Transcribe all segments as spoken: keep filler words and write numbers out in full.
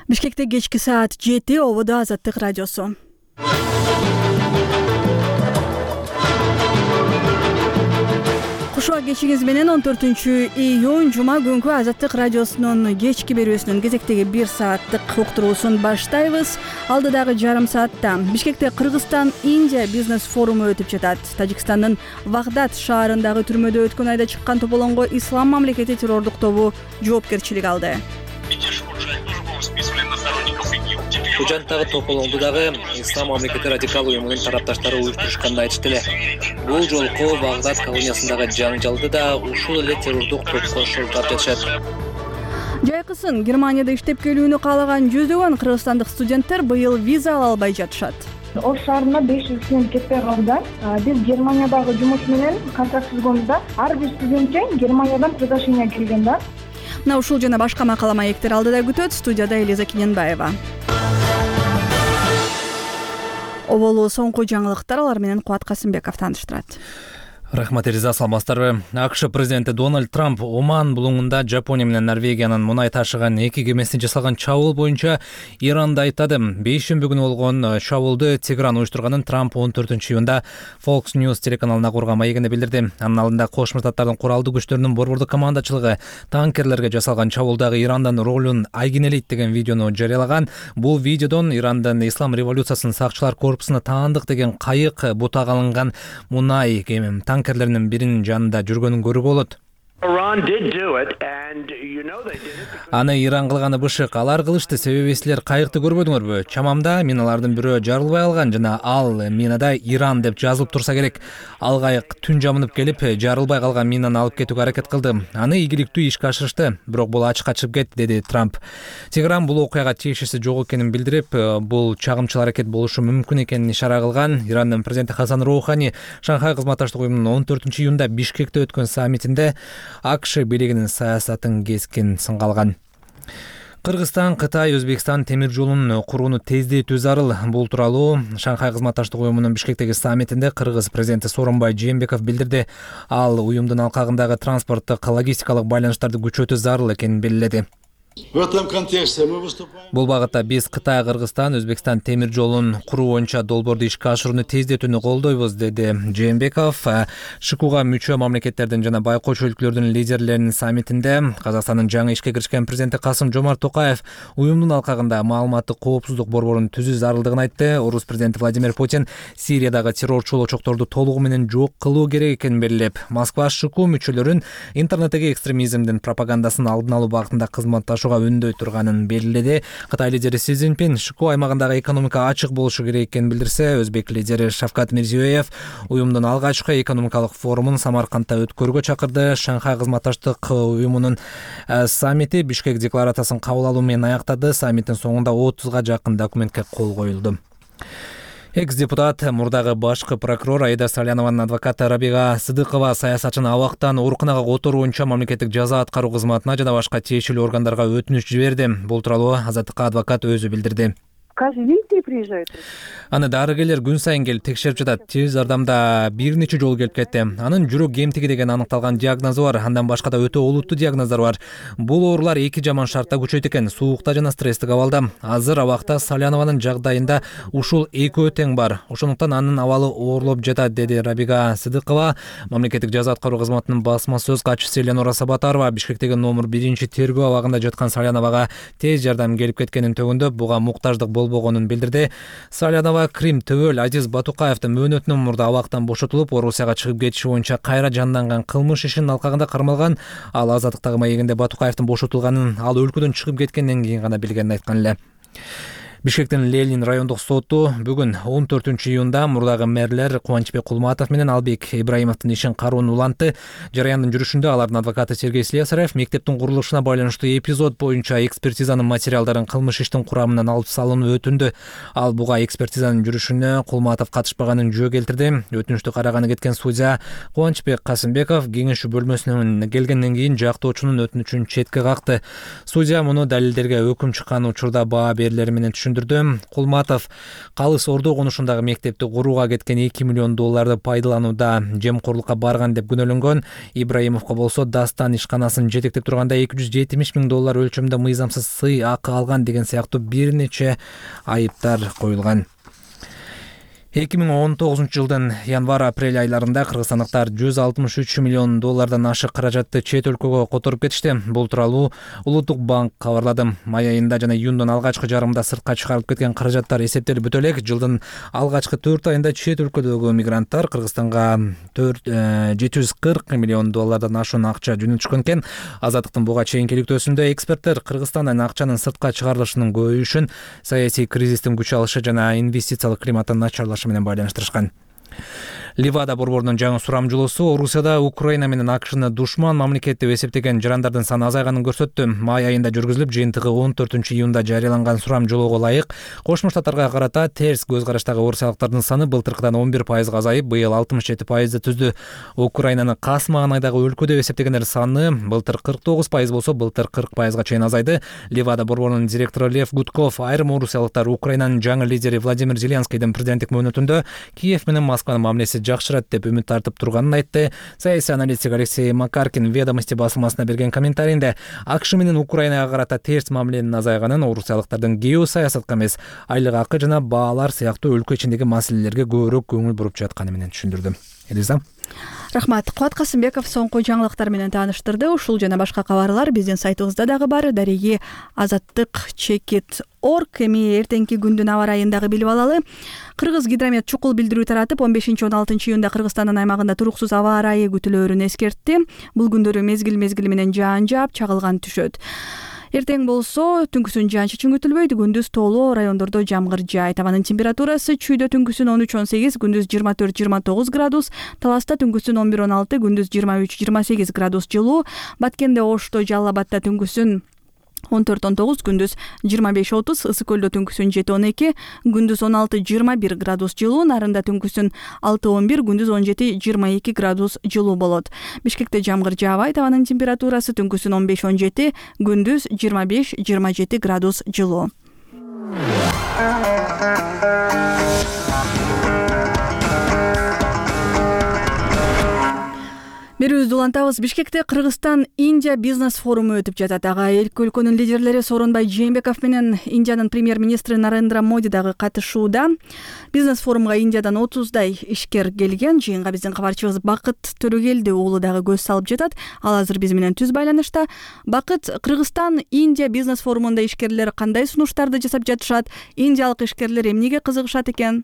Бишкекте кечки саат жети, ободо Азаттык радиосу. Кушуа кечиңиз менен он төртүнчү июнь жума күнгү Азаттык радиосунун кечки берүүсүнүн кезектеги бир сааттык уктуруусун баштайбыз. Алдыдагы жарым саатта Бишкекте Кыргызстан-Индия бизнес форуму өтүп жатат. Тажикстандын Вагдат шаарындагы түрмөдө өткөн айда чыккан тополоңго Ислам мамлекети террордук тобу жоопкерчилик алды. Ужанттагы тополоңду дагы Ислам мамлекети радикал уюмунун тарапташтары уюштурушканын айтышты эле. Бул жолку Вагдат колониясындагы жаңжалды да ушул эле террордук топко шылтап жатышат. Жайкысын Германияда иштеп келүүнү каалаган жүздөгөн кыргызстандык студенттер быйыл виза ала албай жатышат. Ош шаарына беш жыл студент кетпей калды да. Биз Германиядагы жумуш менен контракт түзгөндө ар бир студентке Германиядан приглашение келген да. Мына ушул жана башка макала маектер алдыда күтөт. Студияда Элиза Кененбаева. Оболу соңку жаңылыктар, алар менен Кубат Касымбеков тааныштырат. Рахмат, Элиза, саламатсыздарбы? АКШ президенти Дональд Трамп Оман булуңунда Жапония менен Норвегиянын мунай ташыган эки кемесине жасалган чабуул боюнча Иранды айттады. Бейшемби күнү болгон чабуулду Тегеран уюштурганын Трамп он төртүнчү июнда Fox News телеканалына курган маегинде билдирди. Анын алдында Кошмо Штаттардын куралдуу күчтөрүнүн борбордук командачылыгы танкерлерге жасалган чабуулдагы Ирандын ролун айгинелейт деген видеону жарыялаган. Бул видеодон Ирандын Ислам революциясынын сакчылар корпусуна таандык деген кайык бутага алынган мунай кеме танкерлеринин биринин жанында жүргөнүн көрүүгө болот. Аны Иран кылганы бышык. Алар кылышты, себеби силер кайыкты көрбөдүңөрбү? Чамамда миналардын бирөө жарылбай калган жана ал минада Иран деп жазылып турса керек. Ал кайык түн жамынып келип, жарылбай калган минаны алып кетүүгө аракет кылды. Аны ийгиликтүү ишке ашырышты, бирок бул ачыкка чыгып кетти, деди Трамп. Тегеран бул окуяга тиешеси жок экенин билдирип, бул чагымчыл аракет болушу мүмкүн экенин ишара кылган. Ирандын президенти Хасан Роухани Шанхай кызматташтык уюмунун он төртүнчү июнда Бишкекте өткөн саммитинде АКШ бийлигинин саясатын кескин сынга алган. Кыргызстан, Кытай, Өзбекстан темир жолун курууну тездетүү зарыл. Бул тууралуу Шанхай кызматташтык уюмунун Бишкектеги саммитинде Кыргыз президенти Сооронбай Жээнбеков билдирди. Ал уюмдун алкагындагы транспорттук логистикалык байланыштарды күчөтүү зарыл экенин белгиледи. Бул багытта биз Кытай, Кыргызстан, Өзбекстан темир жолун куруу боюнча долбоорду ишке ашырууну тездетүүнү колдойбуз, деди Жээнбеков. ШКУга мүчө мамлекеттердин жана байкоочу өлкөлөрдүн лидерлеринин саммитинде Казакстандын жаңы ишке киришкен президенти Касым Жомарт Токаев уюмдун алкагында маалыматтык коопсуздук борборун түзүү зарылдыгын айтты. Орус президенти Владимир Путин Сириядагы террорчул очокторду толугу менен жок кылуу керек экенин белгилеп, Москва ШКУ мүчөлөрүн интернеттеги экстремизмдин пропагандасын алдын алуу багытында кызматташуу өндөй турганын белгиледи. Кытай лидери Си Цзиньпин ШКУ аймагындагы экономика ачык болушу керек экенин билдирсе, Өзбек лидери Шавкат Мирзиёев уюмдун алгачкы экономикалык форумун Самаркандта өткөрүүгө чакырды. Шанхай кызматташтык уюмунун саммити Бишкек декларациясын кабыл алуу менен аяктады. Саммиттин соңунда отузга жакын документке кол коюлду. Экс-депутат, мурдагы башкы прокурор Аида Салянованын адвокаты Рабига Сыдыкова саясатчыны абактан ооруканага которуу боюнча мамлекеттик жаза аткаруу кызматына жана башка тиешелүү органдарга өтүнүч жиберди. Бул тууралуу Азаттыкка адвокат өзү билдирди. Каждый день приезжают. Аны дарыгерлер күн сайын келип текшерип жатат. Тез жардамда бир нече жолу келип кетти. Анын жүрөк кемтиги деген аныкталган диагнозу бар. Андан башка да өтө олуттуу диагноздар бар. Бул оорулар эки жаман шартта күчөйт экен: суукта жана стресстик абалда. Азыр абакта Салянованын жагдайында ушул экөө тең бар. Ошондуктан анын абалы оорлоп жатат, деди Рабига Сыдыкова. Мамлекеттик жаза аткаруу кызматынын басма сөз катчысы Эленора Сабатарова Бишкектеги номер биринчи тергөө абагында жаткан Саляновага тез жардам келип кеткенин төгүндөп, буга муктаждык болбогонун билдирди. Салянова Крим Төвөл Азиз Батукаевдин мөөнөтүнөн мурда абактан бошотулуп, Орусияга чыгып кетиши боюнча кайра жанданган кылмыш ишинин алкагында кармалган. Ал Азаттыктагы маегинде Батукаевдин бошотулганын, ал өлкөдөн чыгып кеткенден кийин гана билгенин айткан эле. Бишкектин Ленин райондук соту бүгүн он төртүнчү июнда мурдагы мэрлер Кубанычбек Кулматов менен Албек Ибраимовдун ишин кароону улантты. Жарыяндын жүрүшүндө алардын адвокаты Сергей Слесарев мектептин курулушуна байланыштуу эпизод боюнча экспертизанын материалдарын кылмыш иштин курамынан алып салууну өтүндү. Ал буга экспертизанын жүрүшүнө Кулматов катышпаганын жөө келтирди. Өтүнүштү караганы кеткен судья Кубанычбек Касымбеков кеңешүү бөлмөсүнөн келгенден кийин жактоочунун өтүнүчүн четке какты. Судья муну далилдерге өкүм чыккан учурда баа берилери менен түшүндүрдү. Кулматов Калыс Ордо конушундагы мектепти курууга кеткен эки миллион долларды пайдаланууда жемкорлукка барган деп күнөөлөнгөн. Ибраимовго болсо Дастан ишканасын жетектеп турганда эки жүз жетимиш миң доллар өлчөмүндө мыйзамсыз сый акы алган деген сыяктуу бир нече айыптар коюлган. эки миң он тогузунчу жылдын январь-апрель айларында кыргызстандыктар жүз алтымыш үч миллион доллардан ашык каражатты чет өлкөгө которуп кетишти. Бул тууралуу Улуттук банк кабарлады. Май айында жана июндун алгачкы жарымында сыртка чыгарылып кеткен каражаттар эсептелип бүтө элек. Жылдын алгачкы төрт айында чет өлкөдөгү мигранттар Кыргызстанга жети жүз кырк миллион доллардан ашуун акча жөнөтүшкөн экен. Азаттыктын буга чейинки иликтөөсүндө эксперттер Кыргызстандан акчанын сыртка чыгарылышынын көбөйүшүн саясий кризистин күч алышы жана инвестициялык климаттын начарлашы менен байланыштырышкан. Ливада борборунун жаңы сурамжылоосу Орусияда Украина менен АКШны душман мамлекет деп эсептеген жарандардын саны азайганын көрсөттү. Май айында жүргүзүлүп, жыйынтыгы он төртүнчү июнда жарыяланган сурамжылоого ылайык Кошмо Штаттарга карата терс көз караштагы орусиялыктардын саны былтыркыдан он бир пайызга азайып, быйыл алтымыш жети пайызды түздү. Украинаны касмаган айдагы өлкө деп эсептегендер саны былтыр кырк тогуз пайыз болсо, былтыр кырк пайызга чейин азайды. Ливада борборунун директору Лев Гудков айрым орусиялыктар Украинанын жаңы лидери Владимир Зеленскийдин президенттик мөөнөтүндө Киев менен Москванын мамилеси жакшырат деп үмүт тартып турганын айтты. Саясий аналитик Алексей Макаркин Ведомости басылмасына берген комментарийинде АКШ менен Украинага карата терс мамиленин азайганын, орусиялыктардын геосаясатка эмес, айлык акы жана баалар сыяктуу өлкө ичиндеги маселелерге көбүрөөк көңүл буруп жатканы менен түшүндүрдү. Элиза. Рахмат. Кубат Касымбеков соңку жаңылыктар менен тааныштырды. Ушул жана башка кабарлар биздин сайтыбызда дагы бар. Дареги азаттык чекит орг. Эми эртеңки күндүн аба ырайын дагы билип алалы. Кыргыз гидромет чукул билдирүү таратып, он бешинчи он алтынчы июнда Кыргызстандын аймагында туруксуз аба ырайы күтүлөөрүн эскертти. Бул күндөрү мезгил-мезгили менен жаан жаап, чагылган түшөт. Эртең болсо түнкүсүн жаан-чачын күтүлбөйт, күндүз тоолуу райондордо жамгыр жаайт. Абанын температурасы чүйдө түнкүсүн он үч он сегиз, күндүз жыйырма төрт жыйырма тогуз градус, Таласта түнкүсүн он бир он алты, күндүз жыйырма үч жыйырма сегиз градус жылуу, Баткенде, Ошто, Жалал Абадта түнкүсүн он төрт он тогуз, күндүз жыйырма беш отуз, Ысык көлдө түнкүсүн жети он эки, күндүз он алты жыйырма бир градус жылуу, Нарында түнкүсүн алты он бир, күндүз он жети жыйырма эки градус жылуу болот. Бишкекте жамгыр жаабайт, абанын температурасы түнкүсүн он беш он жети, күндүз жыйырма беш жыйырма жети градус жылуу. Берүүбүздү улантабыз. Бишкекте Кыргызстан Индия бизнес форуму өтүп жатат. Ага эки өлкөнүн лидерлери Сооронбай Жээнбеков менен Индиянын премьер-министри Нарендра Моди дагы катышууда. Бизнес форумга Индиядан отуздай ишкер келген. Жыйынга биздин кабарчыбыз Бакыт Төрөгелди уулу дагы көз салып жатат. Ал азыр биз менен түз байланышта. Бакыт, Кыргызстан Индия бизнес форумунда ишкерлер кандай сунуштарды жасап жатышат? Индиялык ишкерлер эмнеге кызыгышат экен?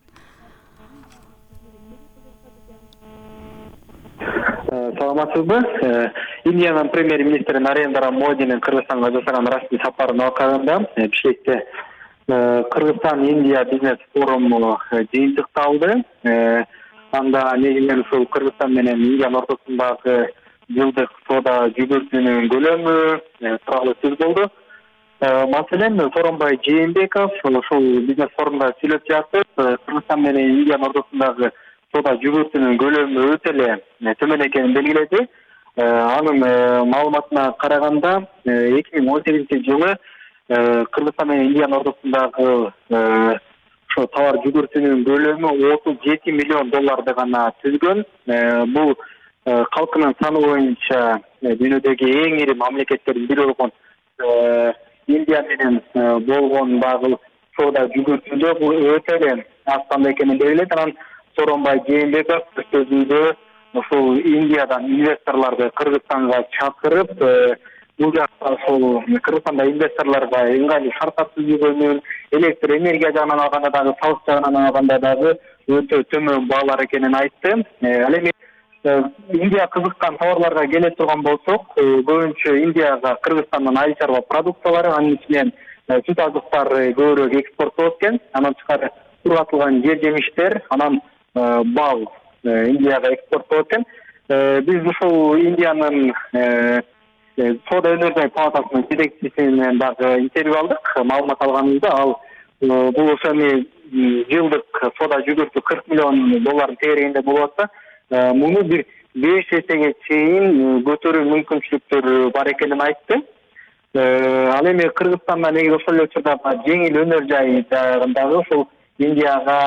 Саламатсызбы? Индиянын премьер-министри Нарендра Модинин Кыргызстанга жасаган расмий сапарынын акырында Бишкекте Кыргызстан Индия бизнес форуму жыйынтыкталды. Анда негизинен ушул Кыргызстан менен Индиянын ортосундагы жылдык соода жүгүртүүнүн көлөмү тууралуу сөз болду. Маселен, Сооронбай Жээнбеков ушул бизнес форумда сүйлөп жатып, Кыргызстан менен Индиянын ортосундагы соода жүгүртүүнүн көлөмү өтө эле төмөн экенин белгиледи. Анын маалыматына караганда эки миң он сегизинчи жылы Кыргызстан менен Индиянын ортосундагы ошо товар жүгүртүүнүн көлөмү отуз жети миллион долларды гана түзгөн. Бул калкынын саны боюнча дүйнөдөгү эң ири мамлекеттердин бири болгон Индия менен болгон дагы соода жүгүртүүдө бул өтө эле аз санда экенин белгиледи. Анан Сооронбай Жээнбеков сөзүндө ушул Индиядан инвесторлорду Кыргызстанга чакырып, бул жакта ошол Кыргызстанда инвесторлорго ыңгайлуу шарттар түзүүгөнүн, электр энергия жагынан алганда дагы, салык жагынан алганда дагы өтө төмөн баалар экенин айтты. Ал эми Индия кызыккан товарларга келе турган болсок, көбүнчө Индияга Кыргызстандын айыл чарба продукциялары, анын ичинен сүт азыктары көбүрөөк экспорттолот экен. Анан тышкары кургатылган жер жемиштер, анан бал Индияга экспорттолот экен. Биз ушул Индиянын соода өнөрдөй палатасынын жетекчисинен дагы интервью алдык. Маалымат алганыбызда ал бул ошо эми жылдык соода жүгүртүү кырк миллион доллардын тегерегинде болуп атса, муну бир беш эсеге чейин көтөрүү мүмкүнчүлүктөрү бар экенин айтты. Ал эми Кыргызстанда негизи ошол эле учурда жеңил өнөр жайдагы ушул Индияга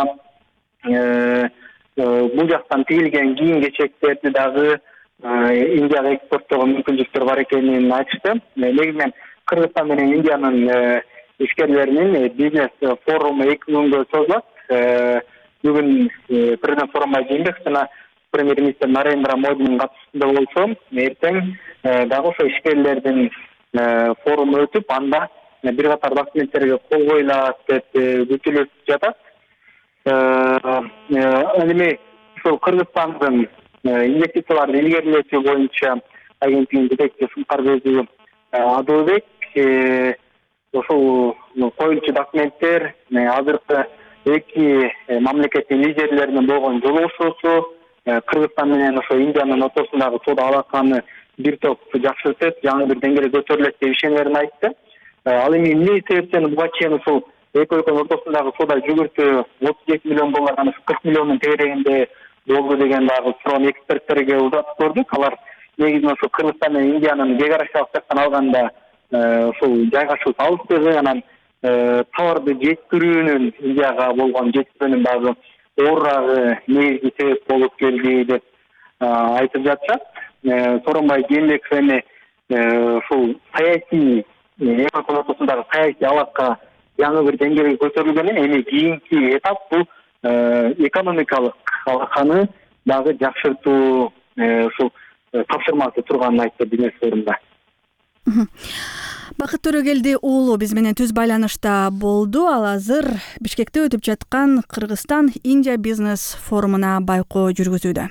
бул жактан тигилген кийим кечектерди дагы Индияга экспорттоого мүмкүнчүлүктөр бар экенин айтышты. Негизинен Кыргызстан менен Индиянын ишкерлеринин бизнес форуму эки күнгө созулат. Бүгүн президент Сооронбай Жээнбеков жана премьер-министр Нарендра Модинин катышуусунда болсо, эртең дагы ошо ишкерлердин форуму өтүп, анда бир катар документтерге кол коюлат деп күтүлүп жатат. Ал эми ушул Кыргызстандын инвестицияларды илгерилетүү боюнча агенттигинин жетекчиси Сункарбеков Адылбек ошол коюлчу документтер азыркы эки мамлекеттин лидерлеринин болгон жолугушуусу Кыргызстан менен ошо Индиянын ортосундагы соода алаканы бир топ жакшыртып, жаңы бир деңгээлге көтөрүлөт деп ишенерин айтты. Ал эми эмне себептен буга чейин ушул эки өлкөнүн ортосундагы соода жүгүртүү отуз эки миллион доллардан кырк миллиондун тегерегинде болду деген дагы суроону эксперттерге узатып көрдүк. Алар негизинен ошо Кыргызстан менен Индиянын географиялык жактан алганда ушул жайгашуусу алыстыгы, анан товарды жеткирүүнүн Индияга болгон жеткирүүнүн дагы оорурагы негизги себеп болуп келди деп айтып жатышат. Сооронбай Жээнбеков эми ушул саясий эки өлкөнүн ортосундагы саясий алака жаңы бир деңгээлге көтөрүлгөнүн, эми кийинки этап бул экономикалык алаканы дагы жакшыртуу ушул тапшырмасы турганын айтты бизнес форумда. Бакыт Төрөгелди уулу биз менен түз байланышта болду. Ал азыр Бишкекте өтүп жаткан Кыргызстан Индия бизнес форумуна байкоо жүргүзүүдө.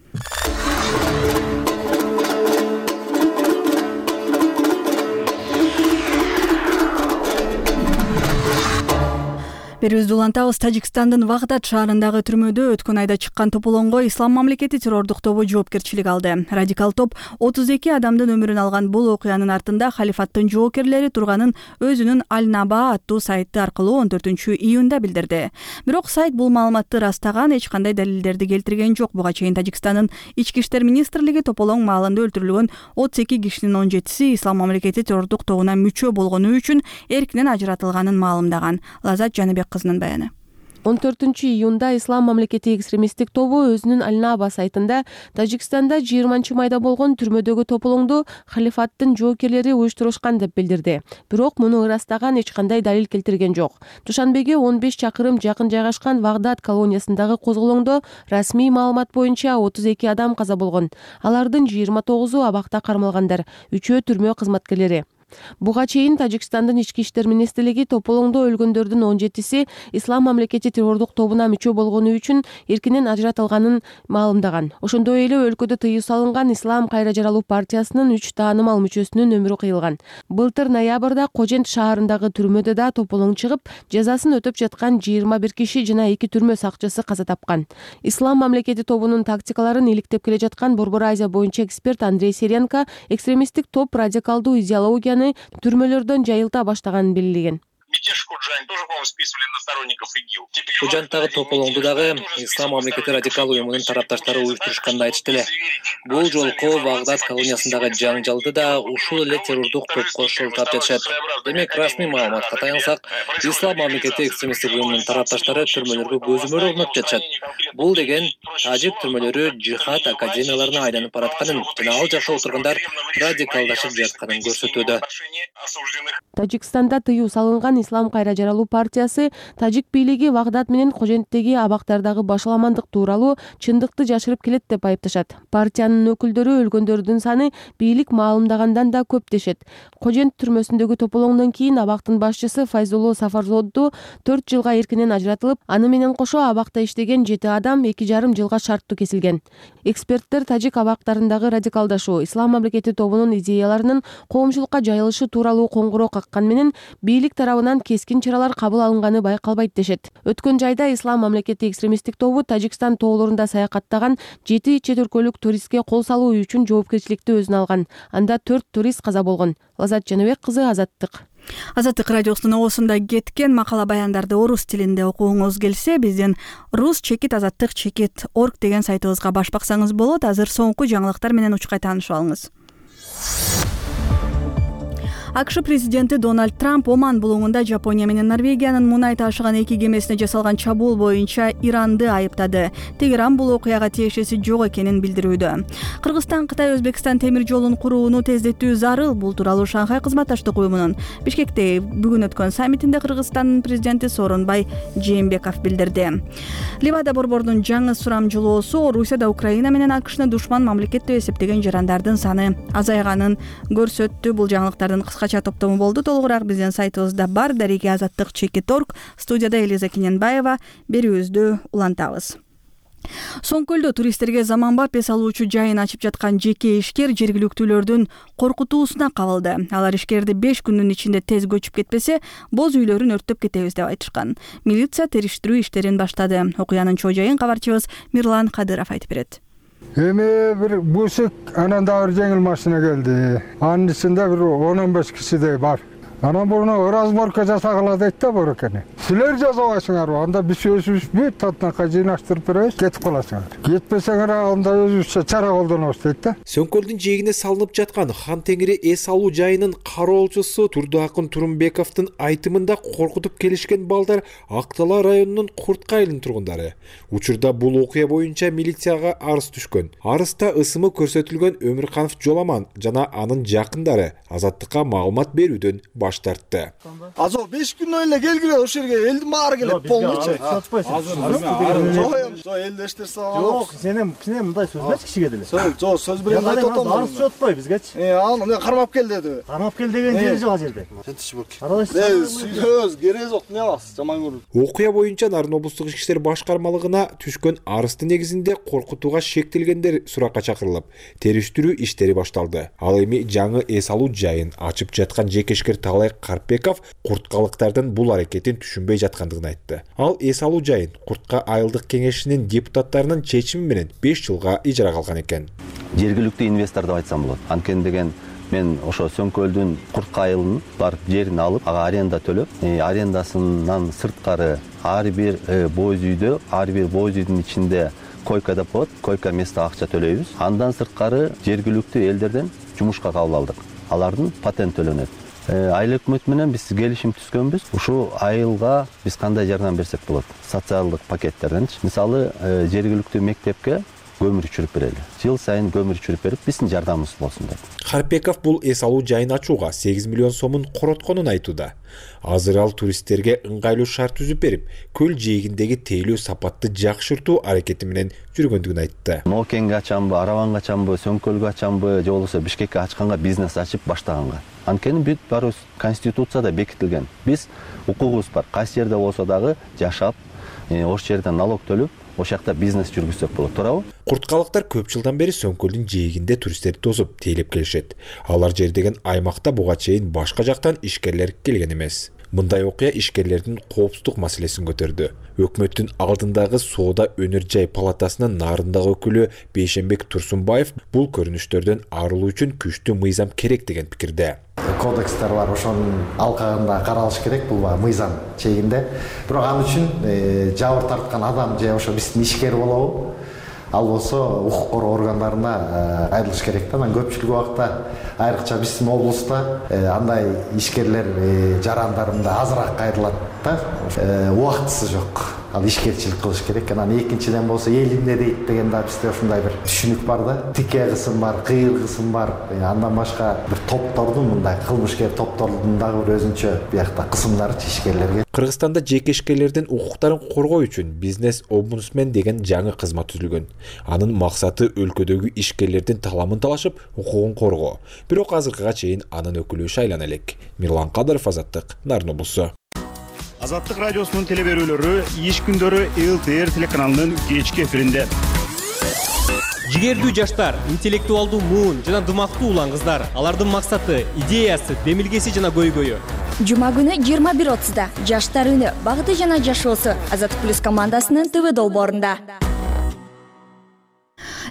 Берүүбүздү улантабыз. Тажикстандын Вагдат шаарындагы түрмөдө өткөн айда чыккан тополоңго Ислам мамлекети террордук тобу жоопкерчилик алды. Радикал топ отуз эки адамдын өмүрүн алган бул окуянын артында халифаттын жоокерлери турганын өзүнүн Аль-Наба аттуу сайты аркылуу он төртүнчү июнда билдирди. Бирок сайт бул маалыматты растаган, эч кандай далилдерди келтирген жок. Буга чейин Тажикстандын ички иштер министрлиги тополоң маалында өлтүрүлгөн отуз эки кишинин он жетиси Ислам мамлекети террордук тобуна мүчө болгону үчүн эркинен ажыратылганын маалымдаган. Лазат Жаныбек кызынын баяны. он төртүнчү июнда Ислам мамлекети экстремисттик тобу өзүнүн Аль-Наба сайтында Тажикстанда жыйырманчы майда болгон түрмөдөгү тополоңду халифаттын жоокерлери уюштурушкан деп билдирди. Бирок муну ырастаган эч кандай далил келтирген жок. Душанбеге он беш чакырым жакын жайгашкан Вагдат колониясындагы козголоңдо расмий маалымат боюнча отуз эки адам каза болгон. Алардын жыйырма тогузу абакта кармалгандар, үчөө түрмө кызматкерлери. Буга чейин Тажикстандын ички иштер министрлиги тополоңдо өлгөндөрдүн он жетиси Ислам мамлекети террордук тобуна мүчө болгону үчүн эркинен ажыратылганын маалымдаган. Ошондой эле өлкөдө тыюу салынган Ислам кайра жаралуу партиясынын үч таанымал мүчөсүнүн өмүрү кыйылган. Былтыр ноябрда Кожент шаарындагы түрмөдө да тополоң чыгып, жазасын өтөп жаткан жыйырма бир киши жана эки түрмө сакчысы каза тапкан. Ислам мамлекети тобунун тактикаларын иликтеп келе жаткан Борбор Азия боюнча эксперт Андрей Серенко экстремисттик топ радикалдуу идеологияны түрмөлөрдөн жайылта баштаганын белгилеген. Мятеж Худжань тоже, по-моему, списывали на сторонников ИГИЛ. Худжантагы тополоңду дагы Ислам мамлекети радикал уюмунун тарапташтары уюштурушканын айтышты эле. Бул жолку Вагдат колониясындагы жаңжалды да ушул эле террордук топко шылтап жатышат. Демек, расмий маалыматка таянсак, Ислам мамлекети экстремисттик уюмунун тарапташтары түрмөлөргө көзөмөл орнотуп жатышат. Бул деген тажик түрмөлөрү жихад академияларына айланып баратканын жана ал жакка отургандар радикалдашып жатканын көрсөтүүдө. Тажикстанда тыюу салынган Ислам кайра жаралуу партиясы тажик бийлиги Вагдат менен Коженттеги абактардагы башаламандык тууралуу чындыкты жашырып келет деп айыпташат. Партиянын өкүлдөрү өлгөндөрдүн саны бийлик маалымдагандан да көп дешет. Кожент түрмөсүндөгү тополоңдон кийин абактын башчысы Файзулло Сафарзоду төрт жылга эркинен ажыратылып, аны менен кошо абакта иштеген жети адам эки жарым жылга шарттуу кесилген. Эксперттер тажик абактарындагы радикалдашуу, Ислам мамлекети тобунун идеяларынын коомчулукка жайылышы тууралуу коңгуроо каккан менен бийлик тарабынан кескин чаралар кабыл алынганы байкалбайт дешет. Өткөн жайда Ислам мамлекети экстремисттик тобу Тажикстан тоолорунда саякаттаган жети чет өлкөлүк туристке кол салуу үчүн жоопкерчиликти өзүнө алган. Анда төрт турист каза болгон. Лазат Жаныбек кызы, Азаттык. Азаттык радиосунун оосунда кеткен макала баяндарды орус тилинде окугуңуз келсе, биздин рус чекит азаттык чекит орг деген сайтыбызга баш баксаңыз болот. Азыр соңку жаңылыктар менен учкай таанышып алыңыз. АКШ президенти Дональд Трамп Оман булуңунда Жапония менен Норвегиянын мунай ташыган эки кемесине жасалган чабуул боюнча Иранды айыптады. Тегеран бул окуяга тиешеси жок экенин билдирүүдө. Кыргызстан, Кытай, Өзбекстан темир жолун курууну тездетүү зарыл. Бул тууралуу Шанхай кызматташтык уюмунун Бишкекте бүгүн өткөн саммитинде Кыргызстандын президенти Сооронбай Жээнбеков билдирди. Левада борборунун жаңы сурамжылоосу Русияда Украина менен АКШны душман мамлекет деп эсептеген жарандардын саны азайганын көрсөттү. Бул жаңылыктардын кыскача топтому болду. Толугураак биздин сайтыбызда бар. Дареги азаттык чекит точка орг. Студияда Элиза Кененбаева. Берүүбүздү улантабыз. Соңкөлдө туристтерге заманбап эс алуучу жайын ачып жаткан жеке ишкер жергиликтүүлөрдүн коркутуусуна кабылды. Алар ишкерди беш күндүн ичинде тез көчүп кетпесе, боз үйлөрүн өрттөп кетебиз деп айтышкан. Милиция териштирүү иштерин баштады. Окуянын чоо жайын кабарчыбыз Мирлан Кадыров айтып берет. Эми бир бусук анан да бир жеңил машина келди. Анын ичинде бир он он беш кишидей бар. Анан буну разборка жасагыла дейт да борокени. Силер жазабайсыңарбы? Анда биз өзүбүз бүт татнакка жыйнаштырып беребиз, кетип каласыңар. Кетпесеңер анда өзүбүзчө чара колдонобуз дейт да. Сөңкөлдүн жээгине салынып жаткан Хан Теңири эс алуу жайынын кароолчусу Турдуакын Турумбековдун айтымында коркутуп келишкен балдар Актала районунун Куртка айылынын тургундары. Учурда бул окуя боюнча милицияга арыз түшкөн. Арызда ысымы көрсөтүлгөн Өмүрканов Жоламан жана анын жакындары азаттыкка маалымат берүүдөн баш тартты. Азо беш күн эле келгиле ошол жерге элдин баары келет полночь. Жок, элди эштерсе жок, сенем сенем мындай сөз эмес кишиге деле. Жок, сөз берген айтып атам. Арыз жотпой бизгечи. Э, аны кармап кел деди. Кармап кел деген жери жок жерде. Жетиш бок. Сөз кереги жок, эмне кыласыз, жаман көрүп. Окуя боюнча Нарын облустук ички иштер башкармалыгына түшкөн арыздын негизинде коркутууга шектелгендер суракка чакырылып, териштирүү иштери башталды. Ал эми жаңы эс алуу жайын ачып жаткан жекешкер Талай Карпеков курткалыктардын бул аракетин түшүнбөй жаткандыгын айтты. Ал эс алуу жайын Куртка айылдык кеңешинин депутаттарынын чечими менен беш жылга ижарага алган экен. Жергиликтүү инвестор деп айтсам болот. Анткени деген мен ошо Сөңкөлдүн Куртка айылынын барып жерин алып, ага аренда төлөп, арендасынан сырткары ар бир боз үйдө, ар бир боз үйдүн ичинде койка деп болот, койка место акча төлөйбүз. Андан сырткары жергиликтүү элдерден жумушка кабыл алдык. Алардын патент төлөнөт. Айыл өкмөт менен биз келишим түзгөнбүз. Ушул айылга биз кандай жардам берсек болот? Социалдык пакеттерден. Мисалы, жергиликтүү мектепке көмүр өчүрүп берели. Жыл сайын көмүр өчүрүп берип, биздин жардамыбыз болсун деп. Карпеков бул эс алуу жайын ачууга сегиз миллион сомун коротконун айтууда. Азыр ал туристтерге ыңгайлуу шарт түзүп берип, көл жээгиндеги тейлөө сапатты жакшыртуу аракети менен жүргөндүгүн айтты. Ноокенге ачамбы, Араванга ачамбы, Сөңкөлгө ачамбы, же болбосо Бишкекке ачканга, бизнес ачып баштаганга. Анткени бүт баарыбыз конституцияда бекитилген. Биз укугубуз бар. Кайсы жерде болсо дагы жашап, ош жерден налог төлөп, ош жакта бизнес жүргүзсөк болот, туурабы? Курткалыктар көп жылдан бери Сөңкөлдүн жээгинде туристтерди тосуп, тейлеп келишет. Алар жер деген аймакта буга чейин башка жактан ишкерлер келген эмес. Мындай окуя ишкерлердин коопсуздук маселесин көтөрдү. Өкмөттүн алдындагы соода өнөр жай палатасынын нарындагы өкүлү Бейшенбек Турсунбаев бул көрүнүштөрдөн арылуу үчүн күчтүү мыйзам керек деген пикирде. Кодекстер бар, ошонун алкагында каралыш керек, бул мыйзам чегинде. Бирок ал үчүн жабыр тарткан адам же ошо биздин ишкер болобу? Ал болсо укук коргоо органдарына кайрылыш керек да. Анан көпчүлүк убакта айрыкча биздин облуста андай ишкерлер жарандарында азыраак кайрылат да. Убактысы жок. Ал ишкерчилик кылыш керек. Анан экинчиден болсо эл эмне дейт деген да бизде ушундай бир түшүнүк бар да. Тике кысым бар, кыйыр кысым бар. Андан башка бир топтордун, мындай кылмышкер топтордун дагы бир өзүнчө биякта кысымдары ишкерлерге. Кыргызстанда жеке ишкерлердин укуктарын коргоо үчүн бизнес омбудсмен деген жаңы кызмат түзүлгөн. Анын максаты өлкөдөгү ишкерлердин таламын талашып, укугун коргоо. Бирок азыркыга чейин анын өкүлү шайлана элек. Мирлан Кадыров, Азаттык, Нарын облусу. Азаттык радиосунун телеберүүлөрү иш күндөрү эл тэ эр телеканалынын кечки эфиринде. Жигердүү жаштар, интеллектуалдуу муун жана дымактуу улан кыздар. Алардын максаты, идеясы, демилгеси жана көйгөйү. Жума күнү жыйырма бир отузда жаштар үнү, багыты жана жашоосу Азаттык плюс командасынын тэ вэ долбоорунда.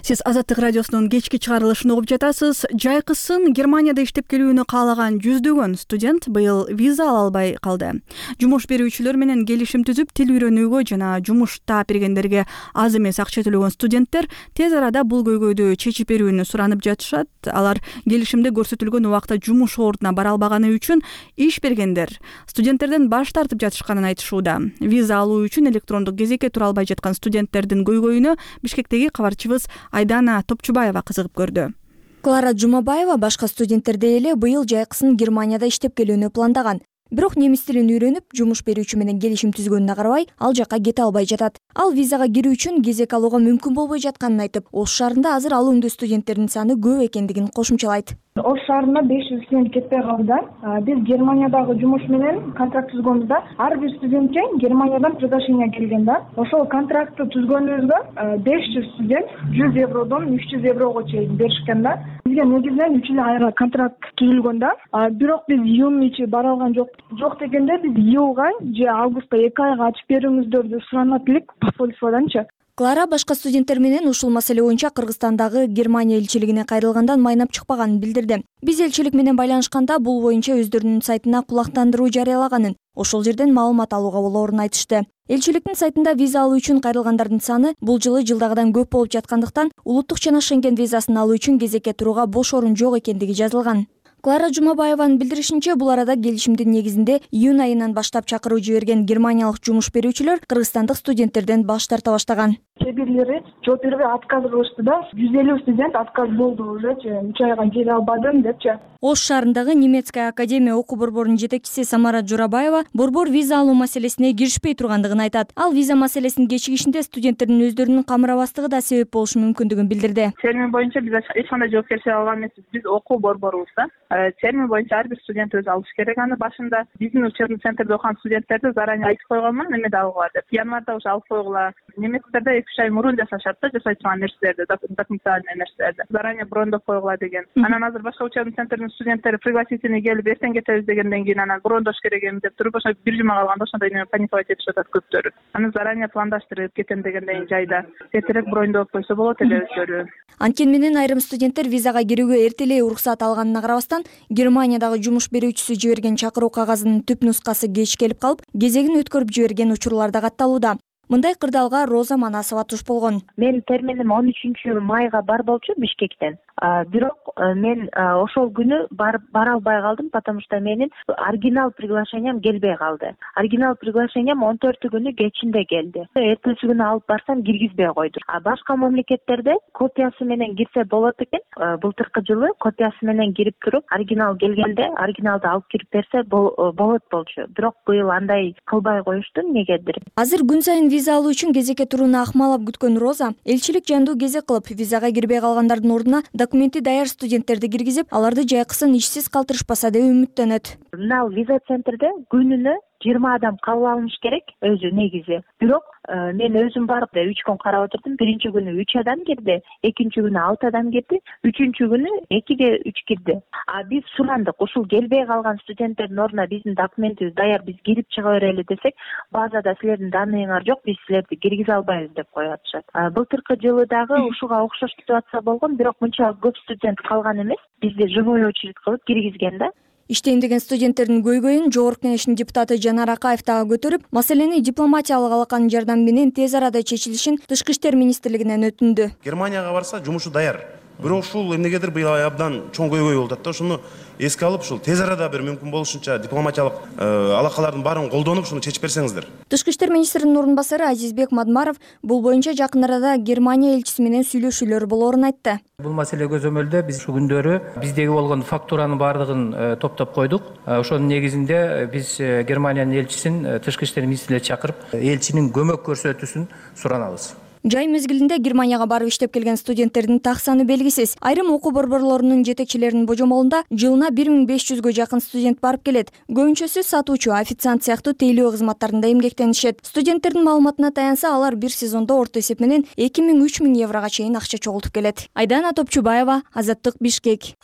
Сиз Азаттык радиосунун кечки чыгарылышын угуп жатасыз. Жайкысын Германияда иштеп келүүнү каалаган жүздөгөн студент быйыл виза ала албай калды. Жумуш берүүчүлөр менен келишим түзүп, тил үйрөнүүгө жана жумуш таап бергендерге аз эмес акча төлөгөн студенттер тез арада бул көйгөйдү чечип берүүнү суранып жатышат. Алар келишимде көрсөтүлгөн убакта жумуш ордуна бара албаганы үчүн иш бергендер студенттерден баш тартып жатышканын айтышууда. Виза алуу үчүн электрондук кезекке тура албай жаткан студенттердин көйгөйүнө Бишкектеги кабарчыбыз Айдана Топчубаева кызыгып көрдү. Клара Жумабаева башка студенттердей эле быйыл жайкысын Германияда иштеп келүүнү пландаган. Бирок немис тилин үйрөнүп, жумуш берүүчү менен келишим түзгөнүнө карабай, ал жакка кете албай жатат. Ал визага кирүү үчүн кезек алууга мүмкүн болбой жатканын айтып, Ош шаарында азыр ал өңдө студенттердин саны көп экендигин кошумчалайт. Ош шаарында беш жүз студент кетпей калды да. Биз Германиядагы жумуш менен контракт түзгөнбүз. Ар бир студентке Германиядан приглашение келген да. Ошол контрактты түзгөнүбүзгө беш жүз студент жүз евродон үч жүз еврого чейин беришкен да. Бизге негизинен үч эл айга контракт түзүлгөн да. Бирок биз июнь ичи бара алган жок. Жок дегенде биз июлга же августта эки айга ачып берүүңүздөрдү суранат элек посольстводанчы. Клара башка студенттер менен ушул маселе боюнча Кыргызстандагы Германия элчилигине кайрылгандан майнап чыкпаганын билдирди. Биз элчилик менен байланышканда бул боюнча өздөрүнүн сайтына кулактандыруу жарыялаганын, ошол жерден маалымат алууга болоорун айтышты. Элчиликтин сайтында виза алуу үчүн кайрылгандардын саны бул жылы жылдагыдан көп болуп жаткандыктан, улуттук жана Шенген визасын алуу үчүн кезекке турууга бош орун жок экендиги жазылган. Клара Жумабаеванын билдиришинче, бул арада келишимдин негизинде июнь айынан баштап чакыруу жиберген германиялык жумуш берүүчүлөр кыргызстандык студенттерден баш тарта баштаган. Кээ бирлери жооп бербей отказ кылышты да. жүз элүү студент отказ болду ужечи, үч айга келе албадым депчи. Ош шаарындагы немецкая академия окуу борборунун жетекчиси Самара Журабаева борбор виза алуу маселесине киришпей тургандыгын айтат. Ал виза маселесинин кечигишинде студенттердин өздөрүнүн камыравастыгы да себеп болушу мүмкүндүгүн билдирди. Термин боюнча биз эч кандай жоопкерчилик алган эмеспиз. Биз окуу борборубуз да. Термин боюнча ар бир студент өзү алыш керек. Аны башында биздин учебный центрде окуган студенттерди заранее айтып койгонмун, эмеде алгыла деп. Январда уже алып койгула. Немецтерде эки үч ай мурун жашашат да, жасай турган нерселерди, документальный нерселерди. Заранее брондоп койгула деген. Анан азыр башка учебный центрдин студенттери пригласительный келип эртең кетебиз дегенден кийин анан брондош керек эми деп туруп, ошо бир жума калганда ошондой неме паниковать этишип атат көптөрү. Аны заранее пландаштырып кетем дегенден жайда эртерээк брондоп койсо болот эле өздөрү. Анткени менен айрым студенттер визага кирүүгө эртелей уруксат алганына карабастан, Германиядагы жумуш берүүчүсү жиберген чакыруу кагазынын түп нускасы кеч келип калып, кезегин өткөрүп жиберген учурлар да катталууда. Мындай кырдаалга Роза Манасова туш болгон. Мен терминим он үчүнчү майга бар болчу Бишкектен. Бирок мен ошол күнү бара албай калдым, потому что менин оригинал приглашением келбей калды. Оригинал приглашением он төртү күнү кечинде келди. Эртеси күнү алып барсам киргизбей койду. А башка мамлекеттерде копиясы менен кирсе болот экен. Былтыркы жылы копиясы менен кирип туруп, оригинал келгенде оригиналды алып кирип берсе болот болчу. Бирок быйыл андай кылбай коюшту, эмнегедир. Азыр күн сайын виза алуу үчүн кезекке турууну акмалап күткөн Роза, элчилик жандуу кезек кылып, визага кирбей калгандардын ордуна документи даяр студенттерди киргизип, аларды жайкысын ишсиз калтырышпаса деп үмүттөнөт. Мына виза центрде күнүнө жыйырма адам кабыл алыныш керек өзү негизи. Бирок мен өзүм барып үч күн карап отурдум. Биринчи күнү үч адам кирди, экинчи күнү алты адам кирди, үчүнчү күнү экиге үч кирди. А биз сурандык, ушул келбей калган студенттердин ордуна биздин документибиз даяр, биз кирип чыга берели десек, базада силердин данныйыңар жок, биз силерди киргизе албайбыз деп коюп атышат. Былтыркы жылы дагы ушуга окшош ситуация болгон, бирок мынча көп студент калган эмес. Бизди живой очередь кылып киргизген да. Иштейм деген студенттердин көйгөйүн Жогорку Кеңештин депутаты Жанар Акаев дагы көтөрүп, маселени дипломатиялык алаканын жардамы менен тез арада чечилишин Тышкы иштер министрлигинен өтүндү. Германияга барса жумушу даяр. Бирок ушул эмнегедир быйыл абдан чоң көйгөй болуп атат да. Ошону эске алып, ушул тез арада бир мүмкүн болушунча дипломатиялык алакалардын баарын колдонуп, ушуну чечип берсеңиздер. Тышкы иштер министринин орун басары Азизбек Мадмаров бул боюнча жакын арада Германия элчиси менен сүйлөшүүлөр болоорун айтты. Бул маселе көзөмөлдө биз ушул күндөрү биздеги болгон фактуранын баардыгын топтоп койдук. Ошонун негизинде биз Германиянын элчисин Тышкы иштер министрлигине чакырып, элчинин көмөк көрсөтүүсүн суранабыз. Жай мезгилинде Германияга барып иштеп келген студенттердин так саны белгисиз. Айрым окуу борборлорунун жетекчилеринин божомолунда жылына бир миң беш жүзгө жакын студент барып келет. Көбүнчөсү сатуучу, официант сыяктуу тейлөө кызматтарында эмгектенишет. Студенттердин маалыматына таянса, алар бир сезондо орто эсеп менен эки миң үч миң еврого чейин акча чогултуп келет. Айдана Топчубаева, Азаттык, Бишкек.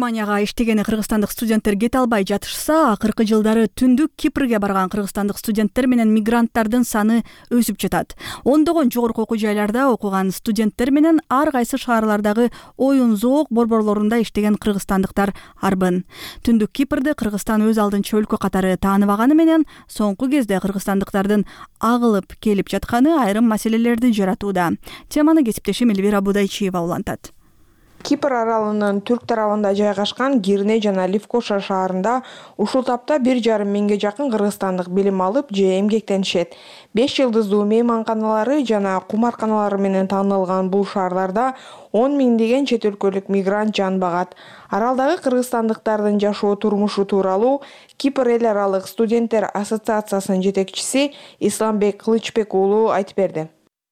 Германияга иштегени кыргызстандык студенттер кете албай жатышса, акыркы жылдары түндүк Кипрге барган кыргызстандык студенттер менен мигранттардын саны өсүп жатат. Ондогон жогорку окуу жайларда окуган студенттер менен ар кайсы шаарлардагы оюн зоок борборлорунда иштеген кыргызстандыктар арбын. Түндүк Кипрди Кыргызстан өз алдынча өлкө катары тааныбаганы менен соңку кезде кыргызстандыктардын агылып келип жатканы айрым маселелерди жаратууда. Теманы кесиптешим Эльвира Будайчиева улантат. Кипр аралынын түрк тарабында жайгашкан Гирне жана Левкоша шаарында ушул тапта бир жарым миңге жакын кыргызстандык билим алып же эмгектенишет. Беш жылдыздуу мейманканалары жана кумарканалары менен таанылган бул шаарларда он миңдеген чет өлкөлүк мигрант жан багат. Аралдагы кыргызстандыктардын жашоо турмушу тууралуу Кипр эл аралык студенттер ассоциациясынын жетекчиси Исламбек Кылычбек уулу айтып берди.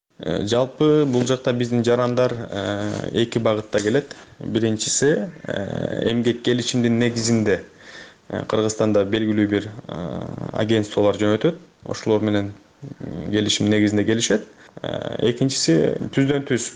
Жалпы бул жакта биздин жарандар эки багытта келет. Биринчиси эмгек келишимдин негизинде Кыргызстанда белгилүү бир агентстволор жөнөтөт. Ошолор менен келишим негизинде келишет. Экинчиси түздөн түз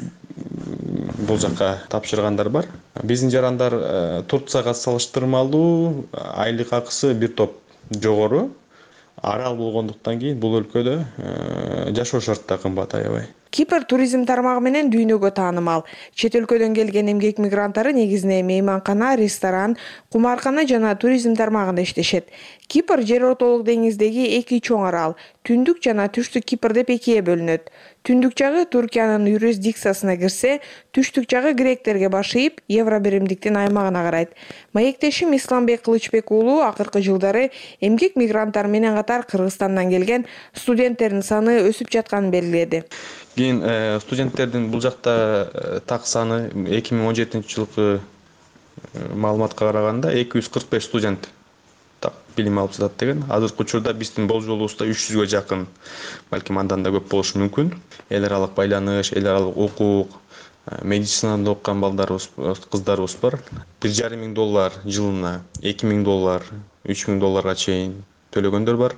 бул жакка тапшыргандар бар. Биздин жарандар Турцияга салыштырмалуу айлык акысы бир топ жогору. Арал болгондуктан кийин бул өлкөдө жашоо шарттары кымбат аябай. Кипр туризм тармагы менен дүйнөгө таанымал. Чет өлкөдөн келген эмгек мигранттары негизинен мейманкана, ресторан, кумаркана жана туризм тармагында иштешет. Кипр жер ортолук деңиздеги эки чоң арал, түндүк жана түштүк Кипр деп экиге бөлүнөт. Түндүк жагы Туркиянын юрисдикциясына кирсе, түштүк жагы гректерге баш ийип, евро биримдиктин аймагына карайт. Маектешим Исламбек Кылычбек уулу акыркы жылдары эмгек мигранттар менен катар Кыргызстандан келген студенттердин саны өсүп жатканын белгиледи. Кийин студенттердин бул жакта так саны эки миң он жетинчи жылкы маалыматка караганда эки жүз кырк беш студент так билим алып жатат деген. Азыркы учурда биздин болжолубузда үч жүзгө жакын, балким андан да көп болушу мүмкүн. Эл аралык байланыш, эл аралык укук, медицинада окуган балдарыбыз, кыздарыбыз бар. бир жарым миң доллар жылына, эки миң доллар, үч миң долларга чейин төлөгөндөр бар.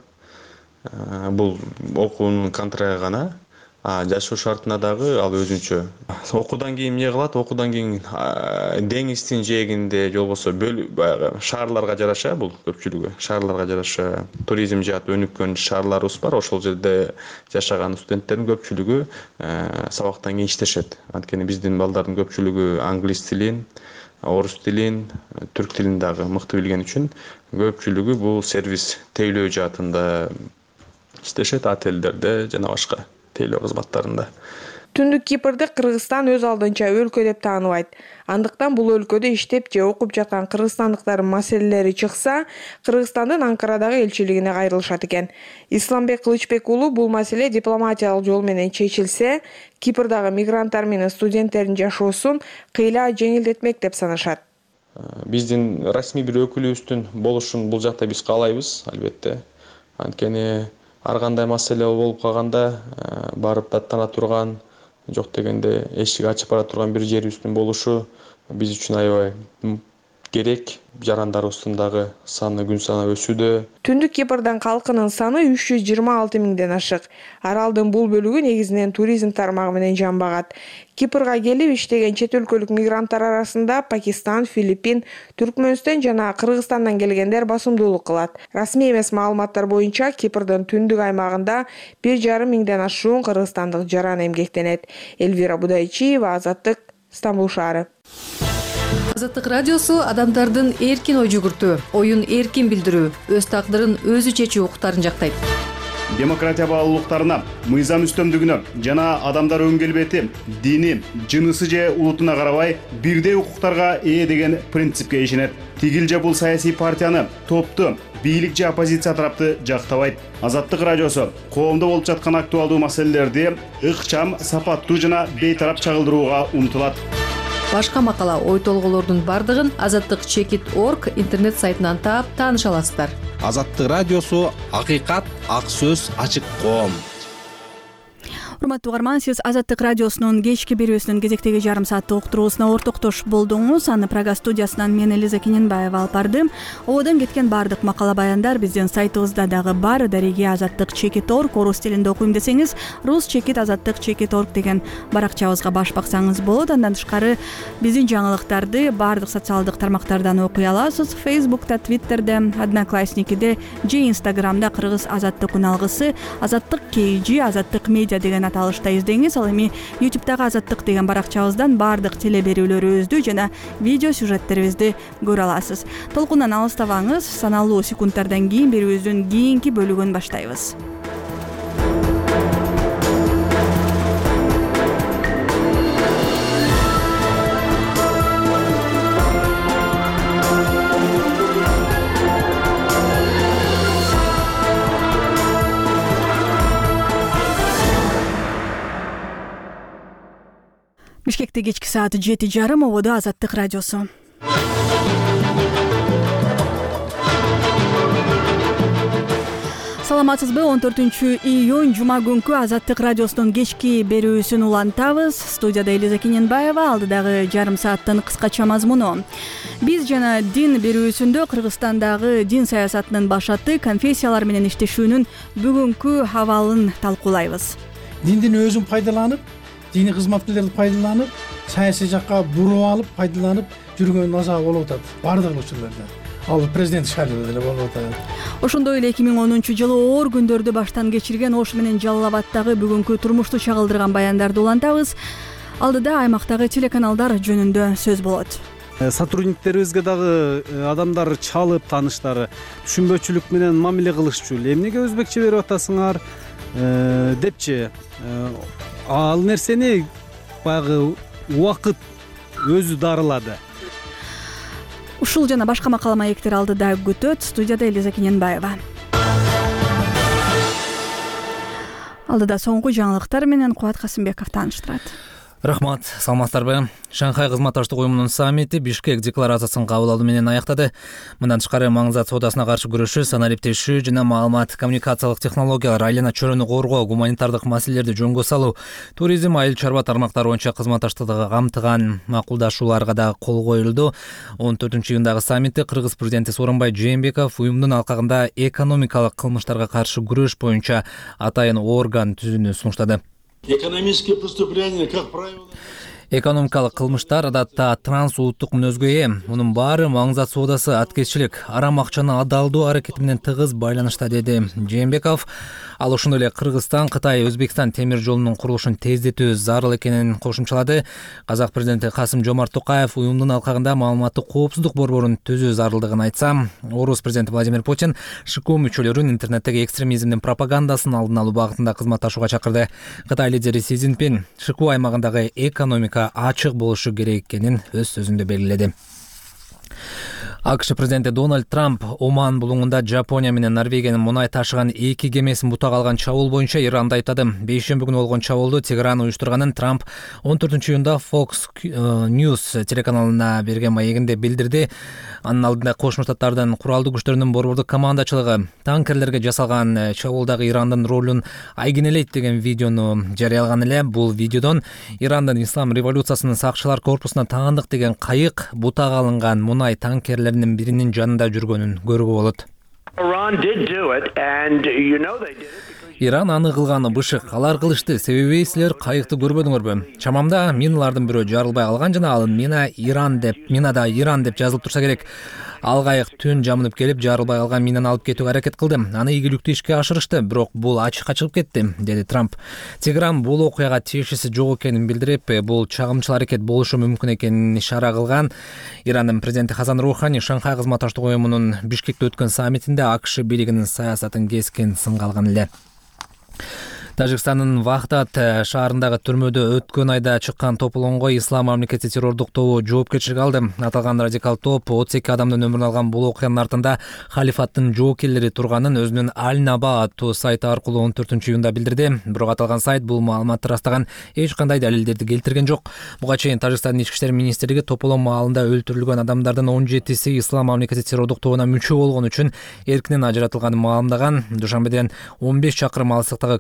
Бул окуунун контрагы гана. Жашоо шартына дагы ал өзүнчө. Окуудан кийин эмне кылат? Окуудан кийин деңиздин жээгинде же болбосо шаарларга жараша, бул көпчүлүгү шаарларга жараша туризм жаат өнүккөн шаарларыбыз бар. Ошол жерде жашаган студенттердин көпчүлүгү сабактан кийин иштешет. Анткени биздин балдардын көпчүлүгү англис тилин, орус тилин, түрк тилин дагы мыкты билген үчүн көпчүлүгү бул сервис тейлөө жаатында иштешет, отелдерде жана башка тейлөө кызматтарында. Түндүк Кипрди Кыргызстан өз алдынча өлкө деп тааныбайт. Андыктан бул өлкөдө иштеп же окуп жаткан кыргызстандыктардын маселелери чыкса, Кыргызстандын Анкарадагы элчилигине кайрылышат экен. Исламбек Кылычбек уулу бул маселе дипломатиялык жол менен чечилсе, Кипрдагы мигранттар менен студенттердин жашоосун кыйла жеңилдетмек деп санашат. Биздин расмий бир өкүлүбүздүн болушун бул жакта биз каалайбыз, албетте. Анткени ар кандай маселе болуп калганда барып даттана турган, жок дегенде эшик ачып бара турган бир жерибиздин болушу биз үчүн аябай керек. Жарандарыбыздын дагы саны күн санап өсүүдө. Түндүк Кипрдын калкынын саны үч жүз жыйырма алты миңден ашык. Аралдын бул бөлүгү негизинен туризм тармагы менен жан багат. Кипрга келип иштеген чет өлкөлүк мигранттар арасында Пакистан, Филиппин, Түркмөнстан жана Кыргызстандан келгендер басымдуулук кылат. Расмий эмес маалыматтар боюнча Кипрдын түндүк аймагында бир жарым миңден ашуун кыргызстандык жаран эмгектенет. Эльвира Будайчиева, Азаттык, Стамбул шаары. Азаттык радиосу адамдардын эркин ой жүгүртүү, оюн эркин билдирүү, өз тагдырын өзү чечүү укуктарын жактайт. Демократия баалуулуктарына, мыйзам үстөмдүгүнө жана адамдар өн келбети, дини, жынысы же улутуна карабай бирдей укуктарга ээ деген принципке ишенет. Тигил же бул саясий партияны, топту, бийлик же оппозиция тарапты жактабайт. Азаттык радиосу коомдо болуп жаткан актуалдуу маселелерди ыкчам, сапаттуу жана бейтарап чагылдырууга умтулат. Башка макала, ой толголордун бардыгын азаттык чекит точка орг интернет сайтынан таап тааныша аласыздар. Азаттык радиосу акыйкат, ак сөз, ачык коом. урматтуу угарман, сиз Азаттык радиосунун кечки берүүсүнүн кезектеги жарым сааттык уктуруусуна ортоктош болдуңуз. Аны Прага студиясынан мен Элиза Кененбаева алып бардым. Ободон кеткен баардык макала баяндар биздин сайтыбызда дагы бар. Дареги азаттык чекит орг, орус тилинде окуйм десеңиз, рус чекит азаттык чекит орг деген баракчабызга баш баксаңыз болот. Андан тышкары биздин жаңылыктарды баардык социалдык тармактардан окуй аласыз. Facebook'та, Twitter'де, Одноклассникиде же Instagram'да кыргыз азаттык уналгысы, азаттык кей жи, азаттык медиа деген аталышта издеңиз. Ал эми YouTube'дагы азаттык деген баракчабыздан баардык теле берүүлөрүбүздү жана видео сюжеттерибизди көрө аласыз. Толкундан алыстабаңыз. Саналуу секундтардан кийин берүүбүздүн кийинки бөлүгүн баштайбыз. Бишкекте кечки саат жети жарым, ободо Азаттык радиосу. Саламатсызбы? он төртүнчү июнь жума күнкү Азаттык радиосунун кечки берүүсүн улантабыз. Студияда Элиза Кененбаева, алдыдагы жарым сааттын кыскача мазмуну. Биз жана дин берүүсүндө Кыргызстандагы дин саясатынын башаты, конфессиялар менен иштешүүнүн бүгүнкү абалын талкуулайбыз. Диндин өзүн пайдаланып, дини кызматкерлерди пайдаланып, саясий жакка буруп алып, пайдаланып жүргөн азабы болуп атат бардык учурларда. Ал президент шайлоодо деле болуп атат. Ошондой эле эки миң онунчу жылы оор күндөрдү баштан кечирген Ош менен Жалал Абадтагы бүгүнкү турмушту чагылдырган баяндарды улантабыз. Алдыда аймактагы телеканалдар жөнүндө сөз болот. Сотрудниктерибизге дагы адамдар чалып, тааныштары түшүнбөчүлүк менен мамиле кылышчу. Эмнеге өзбекче берип атасыңар депчи. Ал нерсени баягы убакыт өзү дарылады. Ушул жана башка макала маектер алдыда күтөт. Студияда Элиза Кененбаева. Алдыда соңку жаңылыктар менен Кубат Касымбеков тааныштырат. Рахмат, саламатсыздарбы? Шанхай кызматташтык уюмунун саммити Бишкек декларациясын кабыл алуу менен аяктады. Мындан тышкары маңызат соодасына каршы күрөшүү, санариптешүү жана маалымат коммуникациялык технологиялар, айлана чөйрөнү коргоо, гуманитардык маселелерди жөнгө салуу, туризм, айыл чарба тармактары боюнча кызматташтыкты камтыган макулдашууларга да кол коюлду. он төртүнчү июндагы саммитте Кыргыз президенти Сооронбай Жээнбеков уюмдун алкагында экономикалык кылмыштарга каршы күрөш боюнча атайын орган түзүүнү сунуштады. Экономические преступления, как правило... Экономикалык кылмыштар адатта трансулуттук мүнөзгө ээ. Мунун баары маңызат соодасы, аткезчилик, арам акчаны адалдуу аракети менен тыгыз байланышта, деди Жээнбеков. Ал ошондой эле Кыргызстан, Кытай, Өзбекстан темир жолунун курулушун тездетүү зарыл экенин кошумчалады. Казак президенти Касым-Жомарт Токаев уюмдун алкагында маалыматтык коопсуздук борборун түзүү зарылдыгын айтса, орус президенти Владимир Путин ШКУ мүчөлөрүн интернеттеги экстремизмдин пропагандасын алдын алуу багытында кызматташууга чакырды. Кытай лидери Си Цзиньпин ШКУ аймагындагы экономика ачык болушу керек экенин өз сөзүндө белгиледи. АКШ президенти Дональд Трамп Оман булуңунда Жапония менен Норвегиянын мунай ташыган эки кемесин бутага алган чабуул боюнча Иранды айыптады. Бейшемби күнү болгон чабуулду Тегеран уюштурганын Трамп он төртүнчү июнда Fox News телеканалына берген маегинде билдирди. Анын алдында Кошмо Штаттардын куралдуу күчтөрүнүн борбордук командачылыгы танкерлерге жасалган чабуулдагы Ирандын ролун айгинелейт деген видеону жарыялаган эле. Бул видеодон Ирандын Ислам революциясынын сакчылар корпусуна таандык деген кайык бутага алынган мунай танкерлеринин биринин жанында жүргөнүн көрүүгө болот. Иран аны кылганы бышык, алар кылышты. Себеби силер кайыкты көрбөдүңөрбү? Чамамда миналардын бирөө жарылбай калган жана ал мина Иран деп, минада Иран деп жазылып турса керек. Ал кайык түн жамынып келип жарылбай калган минаны алып кетүүгө аракет кылды. Аны ийгиликтүү ишке ашырышты, бирок бул ачыкка чыгып кетти, деди Трамп. Тегеран бул окуяга тиешеси жок экенин билдирип, бул чагымчыл аракет болушу мүмкүн экенин ишара кылган. Ирандын президенти Хасан Рухани Шанхай кызматташтык уюмунун Бишкекте өткөн саммитинде АКШ бийлигинин саясатын кескен сынга алган эле. Тажикстандын Вахдат шаарындагы түрмөдө өткөн айда чыккан тополоңго Ислам мамлекети террордук тобу жоопкерчилик алды. Аталган радикал топ отуз эки адамдын өмүрүн алган бул окуянын артында халифаттын жоокерлери турганын өзүнүн Аль-Наба аттуу сайты аркылуу он төртүнчү июнда билдирди. Бирок аталган сайт бул маалыматты ырастаган эч кандай далилдерди келтирген жок. Буга чейин Тажикстандын ички иштер министрлиги тополоң маалында өлтүрүлгөн адамдардын он жетиси Ислам мамлекети террордук тобуна мүчө болгон үчүн эркинен ажыратылганын маалымдаган. Душанбеден он беш чакырым алыстыктагы колонияда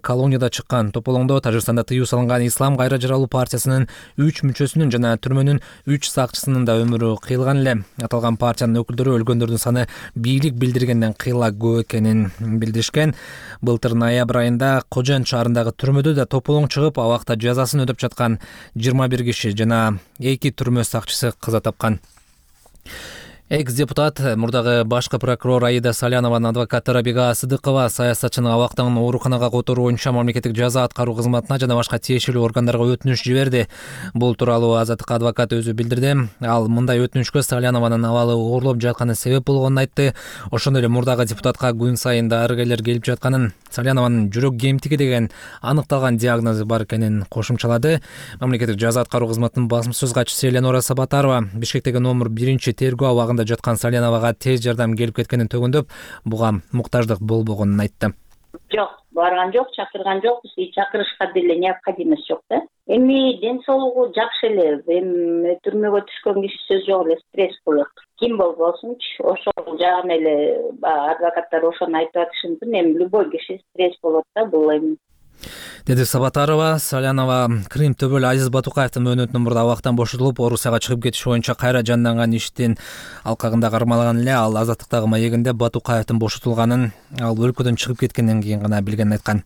учурда чыккан тополоңдо Тажикстанда тыюу салынган Ислам кайра жаралуу партиясынын үч мүчөсүнүн жана түрмөнүн үч сакчысынын да өмүрү кыйылган эле. Аталган партиянын өкүлдөрү өлгөндөрдүн саны бийлик билдиргенден кыйла көп экенин билдиришкен. Былтыр ноябрь айында Кожен шаарындагы түрмөдө да тополоң чыгып, абакта жазасын өтөп жаткан жыйырма бир киши жана эки түрмө сакчысы каза тапкан. Экс-депутат, мурдагы башкы прокурор Аида Салянованын адвокаты Рабига Сыдыкова саясатчыны абактан ооруканага которуу боюнча мамлекеттик жаза аткаруу кызматына жана башка тиешелүү органдарга өтүнүч жиберди. Бул тууралуу Азаттыкка адвокат өзү билдирди. Ал мындай өтүнүчкө Салянованын абалы оорлоп жатканы себеп болгонун айтты. Ошондой эле мурдагы депутатка күн сайын дарыгерлер келип жатканын, Салянованын жүрөк кемтиги деген аныкталган диагнозу бар экенин кошумчалады. Мамлекеттик жаза аткаруу кызматынын басма сөз катчысы Эленора Сабатарова Бишкектеги номер биринчи тергөө абагында жаткан Саляновага тез жардам келип кеткенин төгүндөп, буга муктаждык болбогонун айтты. Жок, барган жок, чакырган жокпуз, чакырышка деле необходимость жок да. Эми ден соолугу жакшы эле, эми түрмөгө түшкөн киши сөз жок эле, стресс болот. Ким болбосунчу, ошол жагын эле адвокаттар ошону айтып атышы мүмкүн. Эми любой киши стресс болот да, бул эми. Деди Сабатарова. Салянова Крым төбөлү Азиз Батукаевдин мөөнөтүнөн мурда абактан бошотулуп, Орусияга чыгып кетиш боюнча кайра жанданган иштин алкагында кармалган эле. Ал азаттыктагы маегинде Батукаевдин бошотулганын, ал өлкөдөн чыгып кеткенден кийин гана билгенин айткан.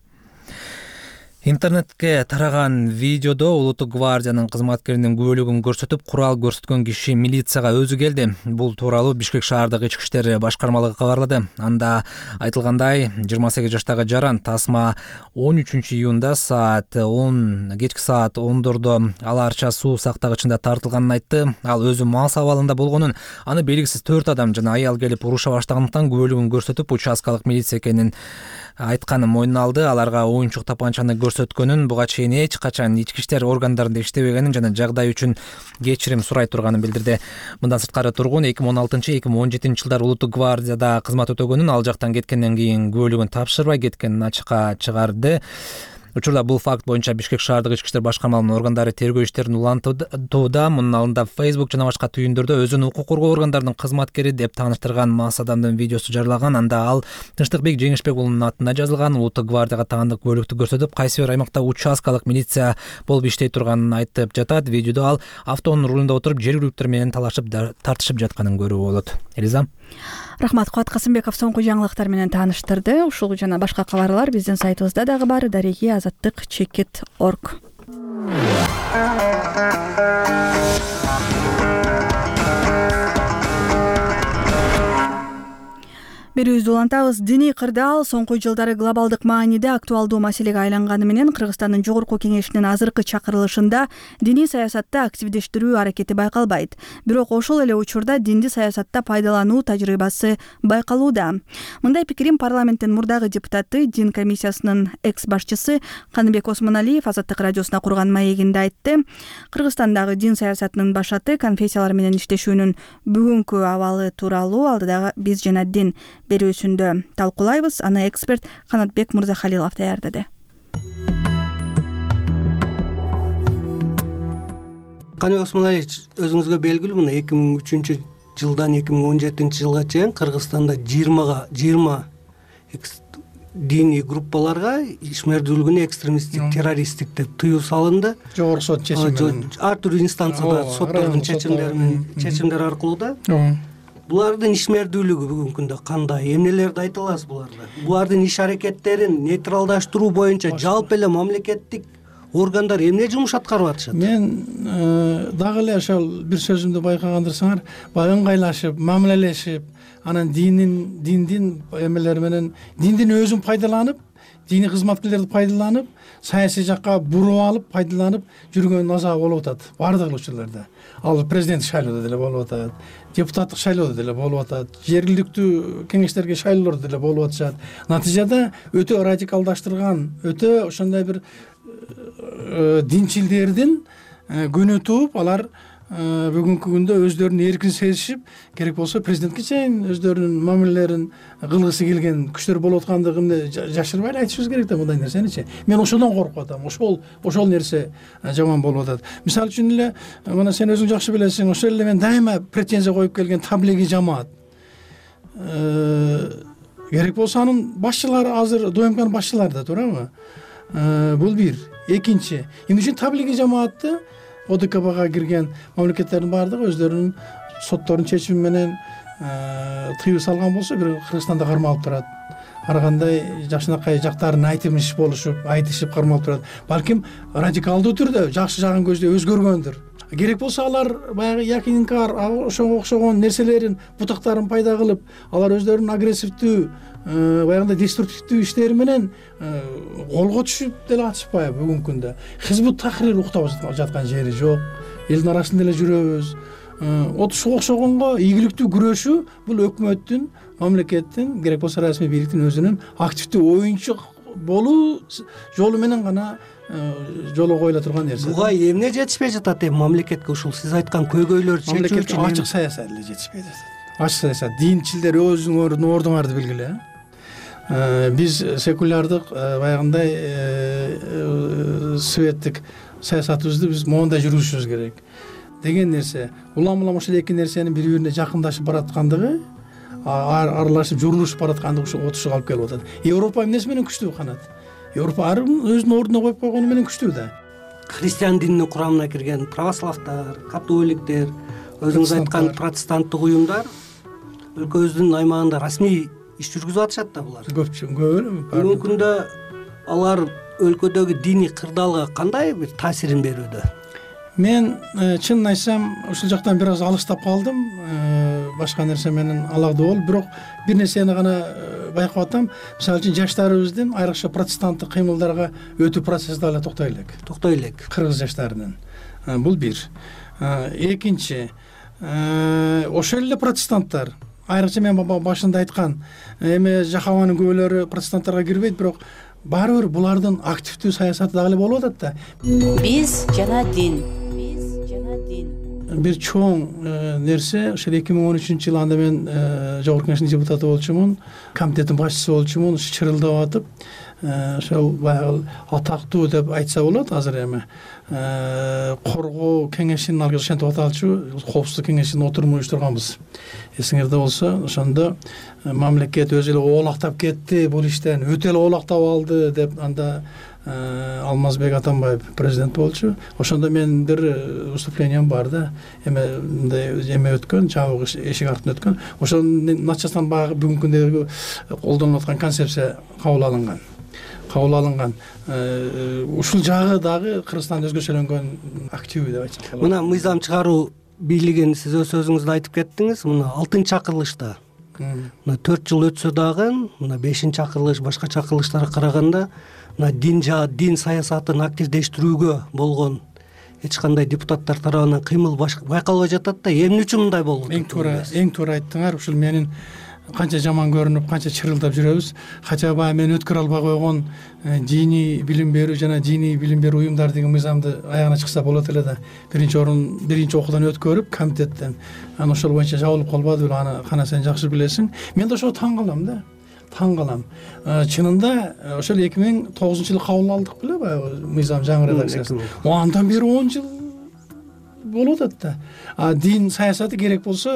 Интернетке тараган видеодо Улуттук гвардиянын кызматкеринин күбөлүгүн көрсөтүп, курал көрсөткөн киши милицияга өзү келди. Бул тууралуу Бишкек шаардык ички иштер башкармалыгы кабарлады. Анда айтылгандай, жыйырма сегиз жаштагы жаран Тасма он үчүнчү июнда саат он кечки саат ондордо Ала Арча суу сактагычында тартылганын айтты. Ал өзү мас абалында болгонун, аны белгисиз төрт адам жана аял келип уруша баштагандыктан күбөлүгүн көрсөтүп, участкалык милиция экенин айтканын мойнуна алды. Аларга оюнчук тапанчаны көрсөткөнүн, буга чейин эч качан ички иштер органдарында иштебегенин жана жагдай үчүн кечирим сурай турганын билдирди. Мындан сырткары тургун эки миң он алтынчы эки миң он жетинчи жылдары Улуттук гвардияда кызмат өтөгөнүн, ал жактан кеткенден кийин күбөлүгүн тапшырбай кеткенин ачыкка чыгарды. Учурда бул факт боюнча Бишкек шаардык ички иштер башкармалыгынын органдары тергөө иштерин улантууда. Мунун алдында Facebook жана башка түйүндөрдө өзүн укук коргоо органдарынын кызматкери деп тааныштырган мас адамдын видеосу жарылаган. Анда ал Тынчтыкбек Жеңишбек уулунун атына жазылган Улуттук гвардияга таандык бөлүктү көрсөтүп, кайсы бир аймакта участкалык милиция болуп иштей турганын айтып жатат. Видеодо ал автоунун рулунда отуруп, жергиликтер менен талашып, тартышып жатканын көрүүгө болот. Элиза. Рахмат, Куат Касымбеков соңку жаңылыктар менен тааныштырды. Ушул жана башка кабарлар биздин сайтыбызда дагы бар. Дареги азаттык чекит орг. Берүүбүздү улантабыз. Диний кырдаал соңку жылдары глобалдык мааниде актуалдуу маселеге айланганы менен Кыргызстандын жогорку кеңешинин азыркы чакырылышында диний саясатта активдештирүү аракети байкалбайт. Бирок ошол эле учурда динди саясатта пайдалануу тажрыйбасы байкалууда. Мындай пикирин парламенттин мурдагы депутаты, дин комиссиясынын экс башчысы Каныбек Осмоналиев Азаттык радиосуна курган маегинде айтты. Кыргызстандагы дин саясатынын башаты конфессиялар менен иштешүүнүн бүгүнкү абалы тууралуу алдыдагы биз жана дин берүүсүндө талкуулайбыз. Аны эксперт Канатбек Мырзахалилов даярдады. Каныбек Осмоналиевич, өзүңүзгө белгилүү, мына эки миң үчүнчү жылдан эки миң он жетинчи жылга чейин Кыргызстанда жыйырмага жыйырма диний группаларга ишмердүүлүгүнө экстремисттик, террористтик деп тыюу салынды. Жогорку сот чечими менен. Ар түрдүү инстанцияда соттордун чечимдери менен, чечимдер аркылуу да. Булардын ишмердүүлүгү бүгүнкү күндө кандай? Эмнелерди айта аласыз буларда? Булардын иш аракеттерин нейтралдаштыруу боюнча жалпы эле мамлекеттик органдар эмне жумуш аткарып атышат? Мен дагы эле ошол бир сөзүмдү байкагандырсаңар, баягы ыңгайлашып, мамилелешип, анан динин, диндин эмелери менен, диндин өзүн пайдаланып, диний кызматкерлерди пайдаланып, саясий жакка буруп алып, пайдаланып жүргөн аза болуп атат бардык учурларда. Ал президент шайлоодо деле болуп атат, депутаттык шайлоодо деле болуп атат, жергиликтүү кеңештерге шайлоолордо деле болуп атышат. Натыйжада өтө радикалдаштырган, өтө ошондой бир динчилдердин күнү тууп, алар бүгүнкү күндө өздөрүн эркин сезишип, керек болсо президентке чейин өздөрүнүн мамилелерин кылгысы келген күчтөр болуп аткандыгын жашырбай айтышыбыз керек да мындай нерсеничи. Мен ошодон коркуп атам. Ошол ошол нерсе жаман болуп атат. Мисалы үчүн эле, мына сен өзүң жакшы билесиң, ошол эле мен дайыма претензия коюп келген таблиги жамаат. Керек болсо анын башчылары азыр ДОМКнын башчылары да туурабы? бул бир. Экинчи, эмне үчүн таблиги жамаатты ОДКБга кирген мамлекеттердин баардыгы өздөрүнүн соттордун чечими менен тыюу салган болсо, бирок Кыргызстанда кармалып турат. Ар кандай жакшынакай жактарын айтымыш болушуп, айтышып кармалып турат. Балким радикалдуу түрдө жакшы жагын көздөй өзгөргөндүр. Керек болсо алар баягы яки инкар ошого окшогон нерселерин, бутактарын пайда кылып, алар өздөрүнүн агрессивдүү, баягындай деструктивдүү иштери менен колго түшүп деле атышпайбы бүгүнкү күндө. Хизбут Тахрир уктап жаткан жери жок. Элдин арасында эле жүрөбүз. Ошого окшогонго ийгиликтүү күрөшүү бул өкмөттүн, мамлекеттин, керек болсо расмий бийликтин өзүнүн активдүү оюнчу болуу жолу менен гана жолго коюла турган нерсе. Буга эмне жетишпей жатат эми мамлекетке ушул сиз айткан көйгөйлөрдү чечүү үчүн? Ачык саясат эле жетишпей жатат. Ачык саясат. Динчилдер өзүңөрдүн ордуңарды белгиле. Биз секулярдык баягындай светтик саясатыбызды биз моундай жүргүзүшүбүз керек деген нерсе. Улам улам ошол эки нерсенин бири бирине жакындашып бараткандыгы, аралашып журулушуп бараткандыгы ушул отушуга алып келип атат. Европа эмнеси менен күчтүү канат? Европа ар ким өзүнүн ордуна коюп койгону менен күчтүү да. Христиан дининин курамына кирген православтар, католиктер, өзүңүз айткан протестанттык уюмдар өлкөбүздүн аймагында расмий иш жүргүзүп атышат да булар. Көпчү, көп. Бүгүнкү күндө алар өлкөдөгү диний кырдаалга кандай бир таасирин берүүдө? Мен чынын айтсам, ушул жактан бир аз алыстап калдым. Башка нерсе менен алакдуу болуп, бирок бир нерсени гана байкап атам. Мисалы үчүн жаштарыбыздын айрыкча протестанттык кыймылдарга өтүү процесси дагы токтой элек. Токтой элек. Кыргыз жаштарынын. Бул бир. Экинчи, ошол эле протестанттар, айрыкча мен башында айткан, эми жахабанын көбөлөрү протестанттарга кирбейт, бирок баары бир булардын активдүү саясаты дагы эле болуп атат да. Биз жана дин. Бир чоң нерсе, ошол эки миң он үчүнчү жылы анда мен Жогорку Кеңештин депутаты болчумун, комитеттин башчысы болчумун, чырылдап атып, ошол баягы атактуу деп айтса болот азыр эми. Коргоо кеңешинин алгы ошентип аталчу, коопсуздук кеңешинин отурумун уюштурганбыз. Эсиңерде болсо, ошондо мамлекет өзү эле оолактап кетти бул иштен, өтө эле оолактап алды деп анда Алмазбек Атамбаев президент болчу. Ошондо менин бир выступлением бар да. Эме мындай эме өткөн, жабык эшик артынан өткөн. Ошонун начасынан баягы бүгүнкү күндөгү колдонулуп аткан концепция кабыл алынган. Кабыл алынган. Ушул жагы дагы Кыргызстанда өзгөчөлөнгөн активдүү деп айтсак болот. Мына мыйзам чыгаруу бийлигин сиз өз сөзүңүздө айтып кеттиңиз. Мына алтынчы чакырылышта мына төрт жыл өтсө дагы, мына бешинчи чакырылыш, башка чакырылыштарга караганда мына дин жа дин саясатын активдештирүүгө болгон эч кандай депутаттар тарабынан кыймыл байкалбай жатат да. Эмне үчүн мындай болду? Эң туура, эң туура айттыңар. Ушул менин канча жаман көрүнүп, канча чырылдап жүрөбүз. Хотя бы мен өткөрө албай койгон диний билим берүү жана диний билим берүү уюмдары деген мыйзамды аягына чыкса болот эле да. Биринчи орун, биринчи окуудан өткөрүп, комитеттен. Аны ошол боюнча жабылып калбады беле, аны кана сен жакшы билесиң. Мен да ошого таң калам да. Таң калам. Чынында ошол эки миң тогузунчу жылы кабыл алдык беле баягы мыйзам жаңы редакциясын. Андан бери он жыл болуп атат да. А дин саясаты керек болсо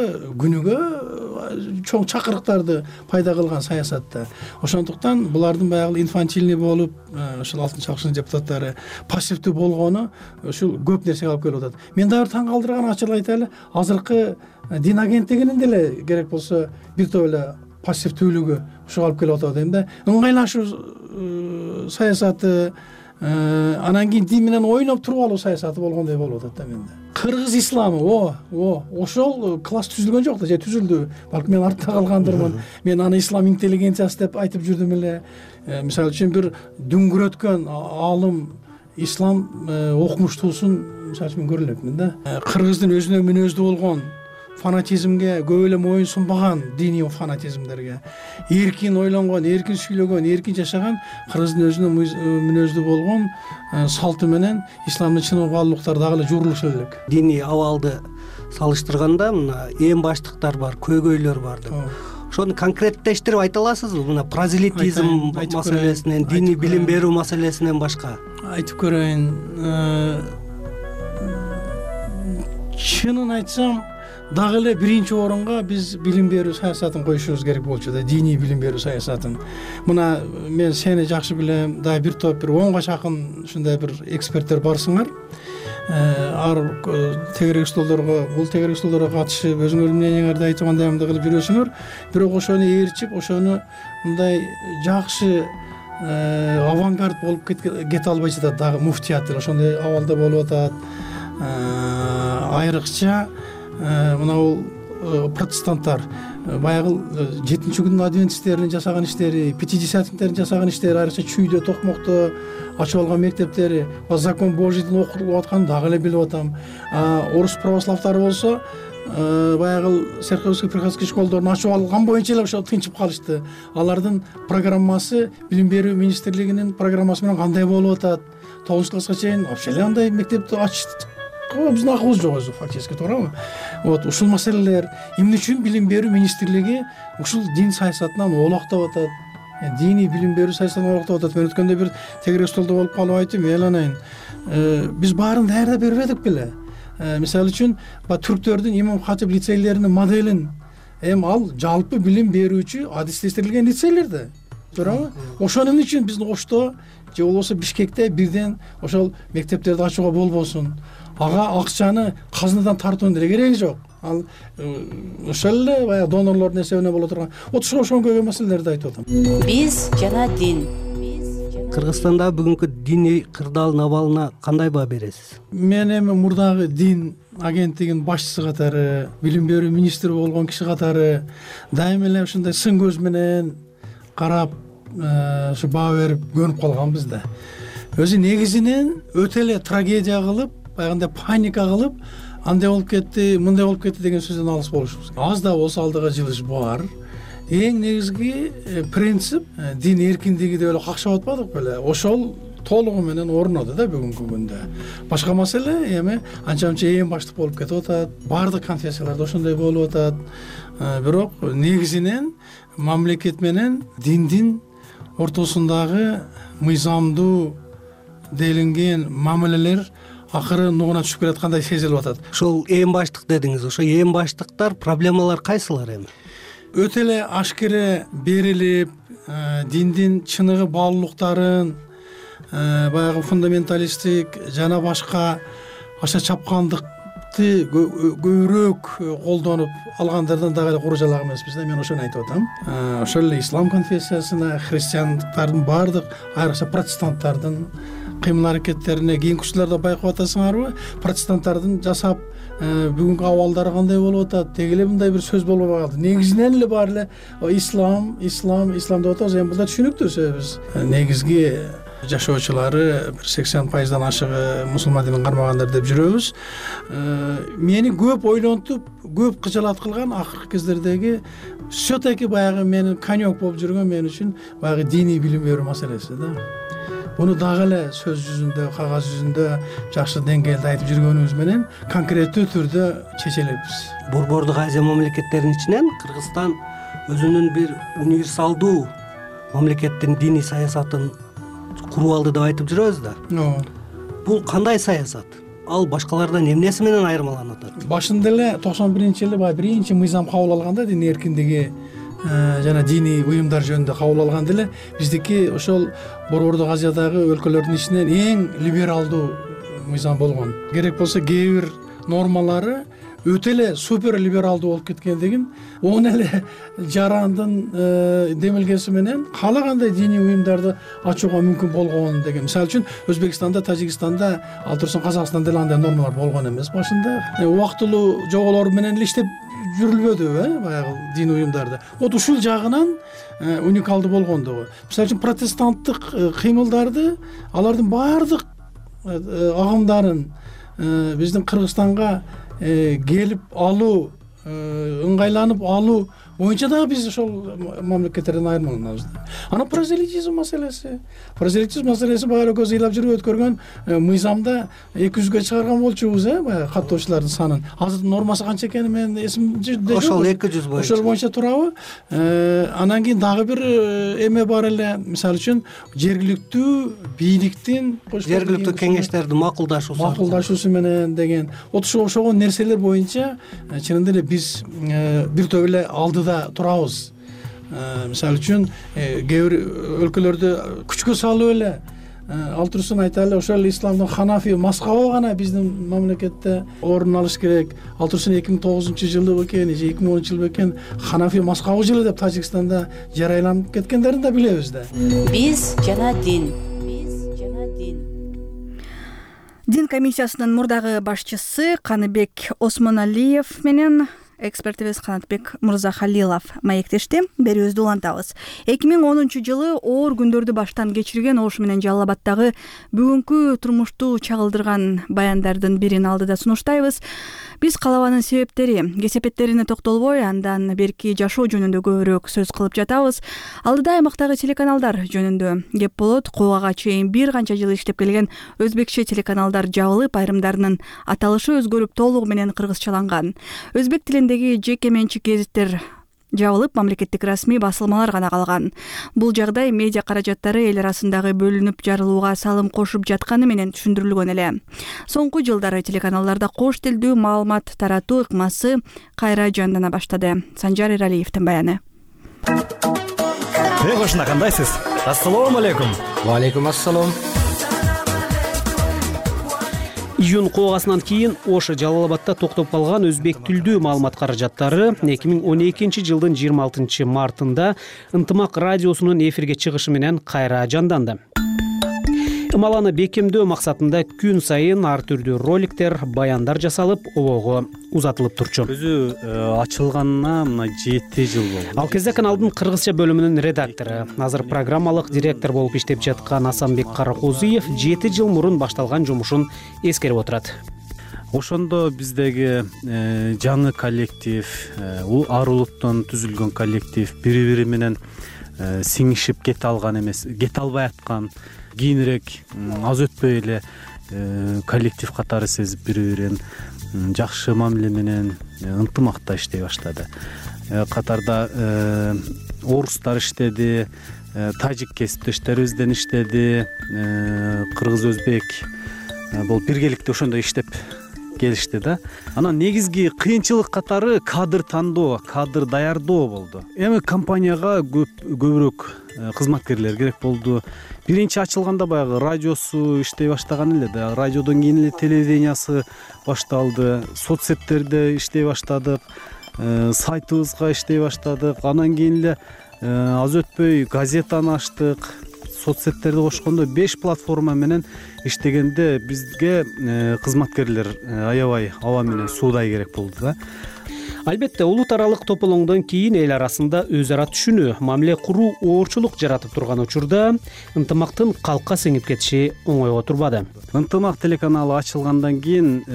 күнүгө чоң чакырыктарды пайда кылган саясатта. Ошондуктан булардын баягы инфантильный болуп, ошол алтынчы чакырылыштын депутаттары пассивдүү болгону ушул көп нерсеге алып келип атат. Мен дагы таң калтырган ачык айтайлы, азыркы дин агенттигинин деле керек болсо бир топ эле пассивдүүлүгү ушуга алып келип атат дейм да. Ыңгайлашуу саясаты, анан кийин дин менен ойноп туруп алуу саясаты болгондой болуп атат да менде. Кыргыз исламы, о, о, ошол класс түзүлгөн жок да, же түзүлдү. Балким мен артта калгандырмын. Мен аны ислам интеллигенциясы деп айтып жүрдүм эле. Мисалы үчүн бир дүңгүрөткөн алым ислам окумуштуусун мисалы үчүн көрө элекмин да. Кыргыздын өзүнө мүнөздүү болгон фанатизмге көп эле моюн сунбаган диний фанатизмдерге эркин ойлонгон, эркин сүйлөгөн, эркин жашаган, кыргыздын өзүнө мүнөздүү болгон салты менен исламдын чын баалуулуктары дагы эле журулушу элек. Диний абалды салыштырганда мына эң баштыктар бар, көйгөйлөр бар деп. Ошону конкреттештирип айта аласызбы? Мына прозелитизм маселесинен, диний билим берүү маселесинен башка. Айтып көрөйүн. Чынын айтсам, дагы эле биринчи орунга биз билим берүү саясатын коюшубуз керек болчу да, диний билим берүү саясатын. Мына мен сени жакшы билем, дагы бир топ бир онго чакын ушундай бир эксперттер барсыңар. Ар тегерек столдорго, бул тегерек столдорго катышып, өзүңөрдүн мнениеңерди айтып андай мындай кылып жүрөсүңөр, бирок ошону ээрчип, ошону мындай жакшы авангард болуп кете албай жатат. Дагы муфтият деле ошондой абалда болуп атат. Айрыкча мына бул протестанттар баягы жетинчи күндүн адвентисттеринин жасаган иштери, пятидесятниктердин жасаган иштери, айрыкча чүйдө, токмокто ачып алган мектептери, закон Божийдин окутулуп атканын дагы эле билип атам. Орус православдары болсо баягы церковский приходской школдорун ачып алган боюнча эле ошо тынчып калышты. Алардын программасы билим берүү министрлигинин программасы менен кандай болуп атат? тогузунчу класска чейин вообще эле андай мектепти ачтык. Биздин акыбыз жок өзү фактически, туурабы? Вот ушул маселелер эмне үчүн билим берүү министрлиги ушул дин саясатынан олоктоп атат? Диний билим берүү саясатынан олоктоп атат. Мен өткөндө бир тегерек столдо болуп калып айтып, эланайын. Биз баарын даярдап бербедик беле? Мисалы үчүн, түрктөрдүн имам хатип лицейлеринин моделин эми ал жалпы билим берүүчү адистештирилген лицейлер да. Туурабы? Ошонун үчүн биздин Ошто же болбосо Бишкекте бирден ошол мектептерди ачууга болбосун. Ага акчаны казынадан тартуунун деле кереги жок. Ал ошол эле баягы донорлордун эсебине боло турган. Вот ошо ошонгой маселелерди айтып атам. Биз жана дин. Кыргызстанда бүгүнкү диний кырдаалдын абалына кандай баа бересиз? Мен эми мурдагы дин агенттигинин башчысы катары, билим берүү министри болгон киши катары дайыма эле ушундай сын көз менен карап, ушу баа берип көнүп калганбыз да. Өзү негизинен өтө эле трагедия кылып, баягындай паника кылып, андай болуп кетти, мындай болуп кетти деген сөздөн алыс болушубуз. Аз да болсо алдыга жылыш бар. Эң негизги принцип дин эркиндиги деп эле какшап атпадык беле? Ошол толугу менен орноду да бүгүнкү күндө. Башка маселе эми анча-мынча эң баштык болуп кетип атат. Бардык конфессияларда ошондой болуп атат. Бирок негизинен мамлекет менен диндин ортосундагы мыйзамдуу делинген мамилелер акыры нугуна түшүп келаткандай сезилип атат. Ошол эң баштык дедиңиз. Ошо эң баштыктар, проблемалар кайсылар эми? Өтө эле ашкере берилип, диндин чыныгы баалуулуктарын, баягы фундаменталисттик жана башка аша чапкандыкты көбүрөөк колдонуп алгандардан дагы эле куру жалак эмеспиз да, мен ошону айтып атам. Ошол эле ислам конфессиясына, христиандыктардын бардык, айрыкча протестанттардын кыймыл аракеттерине кийинки учурларда байкап атасыңарбы? Протестанттардын жасап бүгүнкү абалдары кандай болуп атат? Деги эле мындай бир сөз болуп калды. Негизинен эле баары эле ислам, ислам, ислам деп атабыз. Эми бул да түшүнүктүү сөз. Негизги жашоочулары бир сексен пайыздан ашыгы мусулман динин кармагандар деп жүрөбүз. Мени көп ойлонтуп, көп кыжалат кылган акыркы кездердеги все-таки баягы менин конек болуп жүргөн мен үчүн баягы диний билим берүү маселеси да. Буну дагы эле сөз жүзүндө, кагаз жүзүндө жакшы деңгээлде айтып жүргөнүбүз менен конкреттүү түрдө чечелепбиз. Борбордук Азия мамлекеттеринин ичинен Кыргызстан өзүнүн бир универсалдуу мамлекеттин диний саясатын куруп алды деп айтып жүрөбүз да. Бул кандай саясат? Ал башкалардан эмнеси менен айырмаланып атат? Башында эле токсон биринчи жылы баягы биринчи мыйзам кабыл алганда, дин эркиндиги жана диний уюмдар жөнүндө кабыл алганда эле биздики ошол Борбордук Азиядагы өлкөлөрдүн ичинен эң либералдуу мыйзам болгон. Керек болсо кээ бир нормалары өтө эле супер либералдуу болуп кеткендигин он эле жарандын демилгеси менен каалагандай диний уюмдарды ачууга мүмкүн болгон деген. Мисалы үчүн Өзбекстанда, Тажикстанда, ал турсун Казакстанда деле андай нормалар болгон эмес башында. Убактылуу жоболор менен эле иштеп жүрүлбөдү, э, баягы дин уюмдарды. Вот ушул жагынан уникалдуу болгондугу. Мисалы үчүн протестанттык кыймылдарды, алардын баардык агымдарын биздин Кыргызстанга келип алуу, ыңгайланып алуу боюнча дагы биз ошол мамлекеттерден айырмаланабыз да. Анан прозелитизм маселеси прозелитизм маселеси баягы көз ыйлап жүрүп өткөргөн мыйзамда эки жүзгө чыгарган болчубуз э баягы каттоочулардын санын. Азыр нормасы канча экени мен эсимде жок. Ошол эки жүз боюнча. Ошол боюнча турабы? Анан кийин дагы бир эме бар эле. Мисалы үчүн жергиликтүү бийликтин жергиликтүү кеңештердин макулдашуусу макулдашуусу менен деген ошол ошогон нерселер боюнча чынында эле биз бир топ эле алдыда турабыз. Мисалы үчүн кээ бир өлкөлөрдө күчкө салып эле ал турусын айталы, ошол исламдын ханафи маскабы гана биздин мамлекетте орун алыш керек. Ал турусын эки миң тогузунчу жылы бекен же эки миң онунчу жылы бекен ханафи маскабы жылы деп Тажикстанда жарыяланып кеткендерин да билебиз да. Биз жана дин. Дин комиссиясынын мурдагы башчысы Каныбек Осмоналиев менен экспертибиз Канатбек Мырзахалилов маектешти. Берүүбүздү улантабыз. эки миң онунчу жылы оор күндөрдү баштан кечирген, ошо менен Жалал Абаддагы бүгүнкү турмушту чагылдырган баяндардын бирин алдыда сунуштайбыз. Биз калабанын себептери, кесепеттерине токтолбой, андан берки жашоо жөнүндө көбүрөөк сөз кылып жатабыз. Алдыда аймактагы телеканалдар жөнүндө кеп болот. Куугага чейин бир канча жыл иштеп келген өзбекче телеканалдар жабылып, айрымдарынын аталышы өзгөрүп, толугу менен кыргызчаланган. Өзбек тилиндеги жеке менчик гезиттер жабылып, мамлекеттик расмий басылмалар гана калган. Бул жагдай медиа каражаттары эл арасындагы бөлүнүп жарылууга салым кошуп жатканы менен түшүндүрүлгөн эле. Соңку жылдары телеканалдарда кош тилдүү маалымат таратуу ыкмасы кайра жандана баштады. Санжар Эралиевдин баяны. Эй, кошуна, кандайсыз? Ассалому алейкум. Ва алейкум ассалам. Июнь куугасынан кийин Ош Жалал Абадда токтоп калган өзбек тилдүү маалымат каражаттары эки миң он экинчи жылдын жыйырма алтынчы мартында Ынтымак радиосунун эфирге чыгышы менен кайра жанданды. Ымаланы бекемдөө максатында күн сайын ар түрдүү роликтер, баяндар жасалып, обого узатылып турчу. Өзү ачылганына мына жети жыл болду. Ал кезде каналдын кыргызча бөлүмүнүн редактору, азыр программалык директор болуп иштеп жаткан Асанбек Каракозуев жети жыл мурун башталган жумушун эскерип отурат. Ошондо биздеги жаңы коллектив, ар улуттан түзүлгөн коллектив бири-бири менен сиңишип кете алган эмес, кете албай аткан, кийинирээк аз өтпөй эле коллектив катары сезип бири-бирин жакшы мамиле менен ынтымакта иштей баштады. Катарда орустар иштеди, тажик кесиптештерибизден иштеди, кыргыз, өзбек бул биргеликте ошондой иштеп келишти да. Анан негизги кыйынчылык катары кадр тандоо, кадр даярдоо болду. Эми компанияга көп көбүрөөк кызматкерлер керек болду. Биринчи ачылганда баягы радиосу иштей баштаган эле да. Радиодон кийин эле телевидениясы башталды. Соцсеттерде иштей баштадык. Сайтыбызга иштей баштадык. Анан кийин эле аз өтпөй газетаны ачтык. Соцсеттерди кошкондо беш платформа менен иштегенде бизге кызматкерлер аябай аба менен суудай керек болду да. Албетте, улут аралык тополоңдон кийин эл арасында өз ара түшүнүү, мамиле куруу оорчулук жаратып турган учурда ынтымактын калкка сиңип кетиши оңойго турбады. Ынтымак телеканалы ачылгандан кийин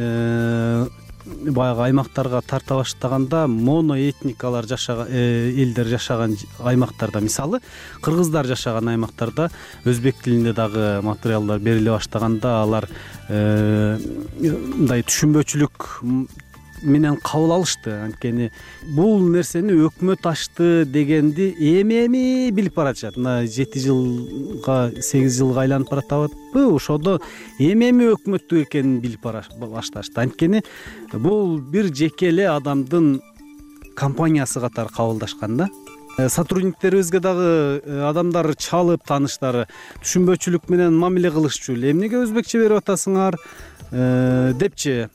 баягы аймактарга тарта баштаганда моноэтникалар жашаган элдер жашаган аймактарда, мисалы кыргыздар жашаган аймактарда өзбек тилинде дагы материалдар бериле баштаганда алар мындай түшүнбөчүлүк менен кабыл алышты. Анткени бул нерсени өкмөт ачты дегенди эми-эми билип баратышат. Мына жети жылга, сегиз жылга айланып баратабы, ошодо эми-эми өкмөттүк экенин билип башташты. Анткени бул бир жеке эле адамдын компаниясы катары кабылдашкан да. Сотрудниктерибизге дагы адамдар чалып, тааныштары түшүнбөчүлүк менен мамиле кылышчу. Эмнеге өзбекче берип атасыңар депчи.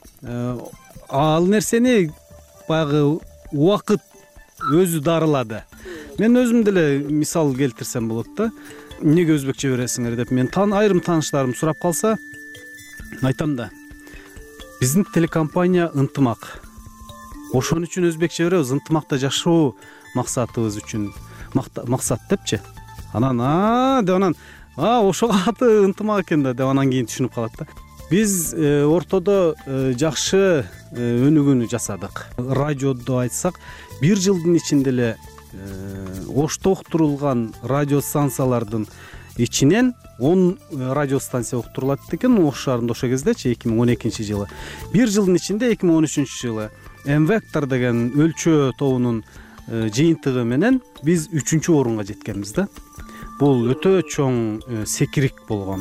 Ал нерсени баягы убакыт өзү дарылады. Мен өзүм деле мисал келтирсем болот да. Эмнеге өзбекче бересиңер деп мен тан айрым тааныштарым сурап калса, айтам да. Биздин телекомпания ынтымак. Ошон үчүн өзбекче беребиз, ынтымакта жашоо максатыбыз үчүн максат депчи. Анан а деп анан а ошого аты ынтымак экен да деп анан кийин түшүнүп калат да. биз ортодо жакшы өнүгүүнү жасадык. Радиодо айтсак бир жылдын ичинде эле Ошто уктурулган радио станциялардын ичинен он радио станция уктурулат экен Ош шаарында ошол кездечи эки миң он экинчи жылы. Бир жылдын ичинде эки миң он үчүнчү жылы Мвектор деген өлчөө тобунун жыйынтыгы менен биз үчүнчү орунга жеткенбиз да. Бул өтө чоң секирик болгон.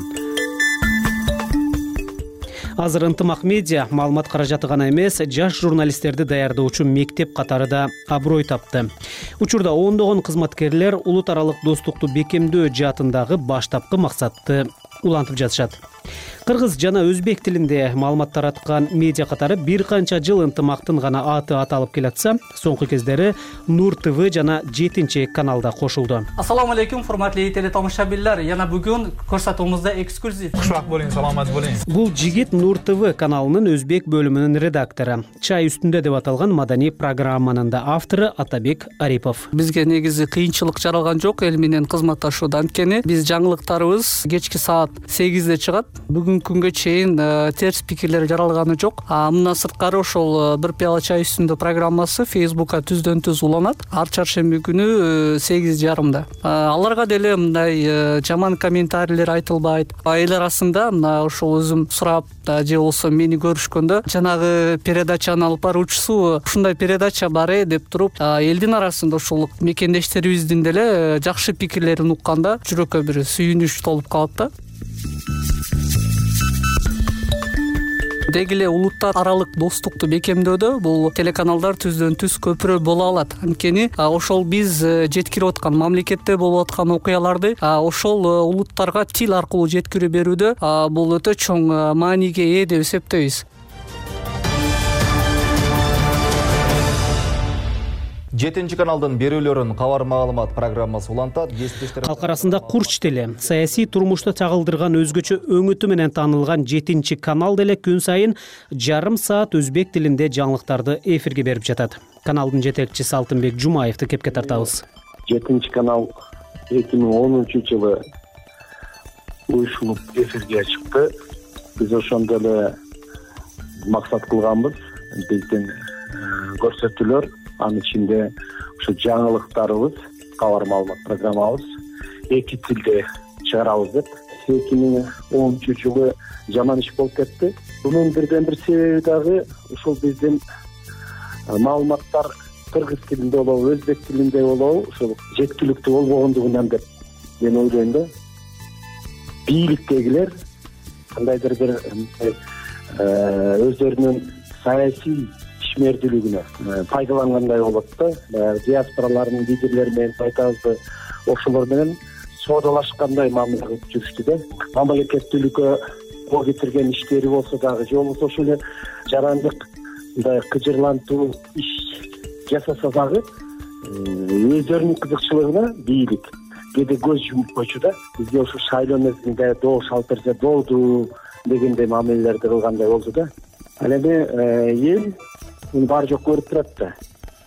Азыр ынтымак медиа маалымат каражаты гана эмес, жаш журналисттерди даярдоочу мектеп катары да аброй тапты. Учурда ондогон кызматкерлер улут аралык достукту бекемдөө жаатындагы баштапкы максатты улантып жатышат. Кыргыз жана өзбек тилинде маалымат тараткан медиа катары бир канча жыл ынтымактын гана аты аталып келатса, соңку кездери Нур ТВ жана жетинчи каналда кошулду. Ассаламу алейкум, урматтуу телетомошобирлер. Жана бүгүн көрсөтүүбүздө эксклюзив. Кушбак болуң, саламат болуң. Бул жигит Нур ТВ каналынын өзбек бөлүмүнүн редактору. Чай үстүндө деп аталган маданий программанын да автору Атабек Арипов. Бизге негизи кыйынчылык жаралган жок эл менен кызматташууда. Анткени биз жаңылыктарыбыз кечки саат сегизде чыгат. Бүгүнкү күнгө чейин терс пикирлер жаралганы жок. Мындан сырткары ошол бир пияла чай үстүндө программасы Facebookка түздөн түз уланат. Ар чаршемби күнү сегиз жарымда. Аларга деле мындай жаман комментарийлер айтылбайт. Эл арасында мына ошол өзүм сурап же болбосо мени көрүшкөндө жанагы передачанын алып баруучусу ушундай передача бар э деп туруп, элдин арасында ошол мекендештерибиздин деле жакшы пикирлерин укканда жүрөккө бир сүйүнүч толуп калат да. Деги эле улуттар аралык достукту бекемдөөдө бул телеканалдар түздөн түз көпүрө боло алат. Анткени ошол биз жеткирип аткан мамлекетте болуп аткан окуяларды ошол улуттарга тил аркылуу жеткирип берүүдө бул өтө чоң мааниге ээ деп эсептейбиз. жетинчи каналдын берүүлөрүн кабар маалымат программасы улантат. Калк арасында курч теле, саясий турмушта чагылдырган өзгөчө өңүтү менен таанылган жетинчи канал деле күн сайын жарым саат өзбек тилинде жаңылыктарды эфирге берип жатат. Каналдын жетекчиси Алтынбек Жумаевди кепке тартабыз. жетинчи канал эки миң онунчу жылы уюшулуп эфирге чыкты. Биз ошондо эле максат кылганбыз. Биздин көрсөтүүлөр анын ичинде ушу жаңылыктарыбыз, кабар маалымат программабыз эки тилде чыгарабыз деп. эки миң онунчу жылы жаман иш болуп кетти. Бунун бирден бир себеби дагы ушул биздин маалыматтар кыргыз тилинде болобу, өзбек тилинде болобу, ушул жеткиликтүү болбогондугунан деп мен ойлойм да. Бийликтегилер кандайдыр бир өздөрүнүн саясий ишмердүүлүгүнө пайдалангандай болот да. Диаспоралардын лидерлери менен айтабызды, ошолор менен соодалашкандай мамиле кылып жүрүштү да. Мамлекеттүүлүккө кол кетирген иштери болсо дагы, же болбосо ошол эле жарандык мындай кыжырлантуу иш жасаса дагы өздөрүнүн кызыкчылыгына бийлик кээде көз жумуп койчу да. Бизге ушу шайлоо мезгилинде доо шалып берсе болду дегендей мамилелерди кылгандай болду да. Ал эми эл муну баары жок көрүп турат да.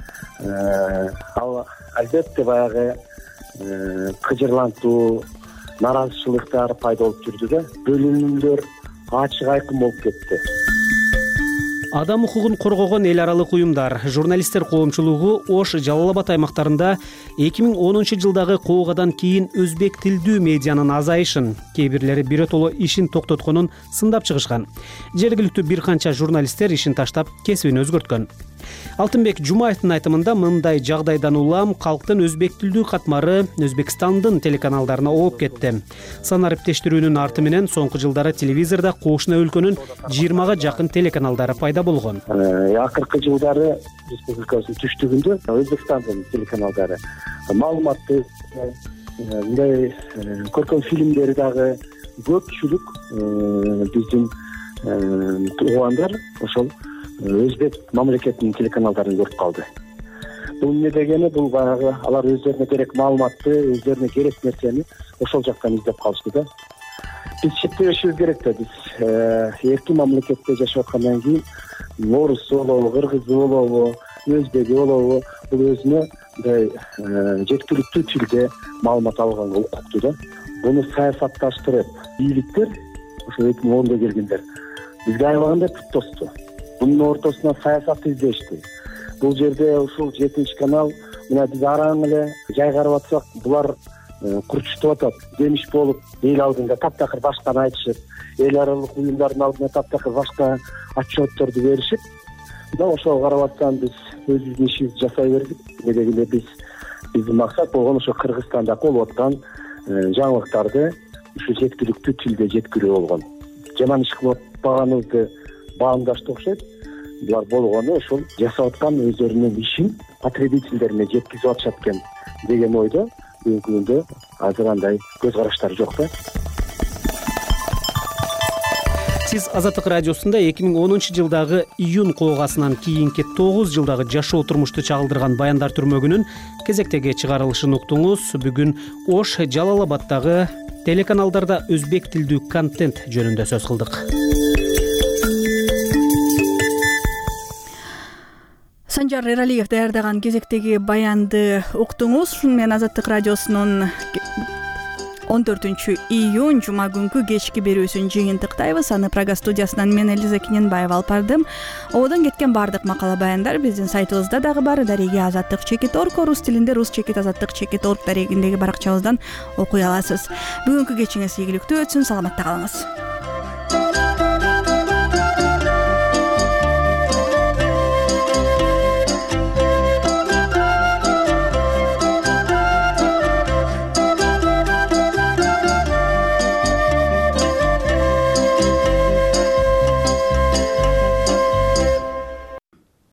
Ал албетте баягы кыжырлантуу, нараазычылыктар пайда болуп жүрдү да. Бөлүнүүлөр ачык айкын болуп кетти. Адам укугун коргогон эл аралык уюмдар, журналисттер коомчулугу Ош, Жалал Абад аймактарында эки миң онунчу жылдагы куугадан кийин өзбек тилдүү медианын азайышын, кээ бирлери биротоло ишин токтотконун сындап чыгышкан. Жергиликтүү бир канча журналисттер ишин таштап, кесибин өзгөрткөн. Алтынбек Жумаевдин айтымында мындай жагдайдан улам калктын өзбек тилдүү катмары Өзбекстандын телеканалдарына ооп кетти. Сан ариптештирүүнүн арты менен соңку жылдары телевизордо кошуна өлкөнүн жыйырмага жакын телеканалдары пайда болгон. Акыркы жылдары республикабыздын түштүгүндө Өзбекстандын телеканалдары маалыматты, мындай көркөм фильмдери дагы көпчүлүк биздин туугандар ошол өзбек мамлекетинин телеканалдарын көрүп калды. Бул эмне дегени, бул баягы алар өздөрүнө керек маалыматты, өздөрүнө керек нерсени ошол жактан издеп калышты да. Биз чектебешибиз керек да. Биз эркин мамлекетте жашап аткандан кийин орусу болобу, кыргызы болобу, өзбеги болобу, бул өзүнө мындай жеткиликтүү тилде маалымат алганга укуктуу да. Буну саясатташтырып, бийликтер ошо эки миң ондо келгендер бизге аябагандай пут тосту. Бунун ортосуна саясат издешти. Бул жерде ушул жетинчи канал мына биз араң эле жай карап атсак, булар курчутуп атат. Демиш болуп эл алдында таптакыр башканы айтышып, эл аралык уюмдардын алдына таптакыр башка отчетторду беришип, мына ошого карап атсам биз өзүбүздүн ишибизди жасай бердик. Негизи биз биздин максат болгон ошо Кыргызстанда болуп аткан жаңылыктарды ушу жеткиликтүү тилде жеткирүү болгон. Жаман иш кылып атпаганыбызды баамдашты окшойт. Булар болгону ошол жасап аткан өздөрүнүн ишин потребительдерине жеткизип атышат экен деген ойдо бүгүнкү күндө азыр андай көз караштар жок да. Сиз Азаттык радиосунда эки миң онунчу жылдагы июнь коогасынан кийинки тогуз жылдагы жашоо турмушту чагылдырган баяндар түрмөгүнүн кезектеги чыгарылышын уктуңуз. Бүгүн Ош, Жалал Абаддагы телеканалдарда өзбек тилдүү контент жөнүндө сөз кылдык. Санжар Эралиев даярдаган кезектеги баянды уктуңуз. Ушуну менен Азаттык радиосунун он төртүнчү июнь жума күнкү кечки берүүсүн жыйынтыктайбыз. Аны Прага студиясынан мен Элиза Кененбаева алып бардым. Ободон кеткен бардык макала баяндар биздин сайтыбызда дагы бар. Дареги азаттык чекит точка орг, рус тилинде рус чекит азаттык чекит точка орг дарегиндеги баракчабыздан окуй аласыз. Бүгүнкү кечиңиз ийгиликтүү өтсүн, саламатта калыңыз.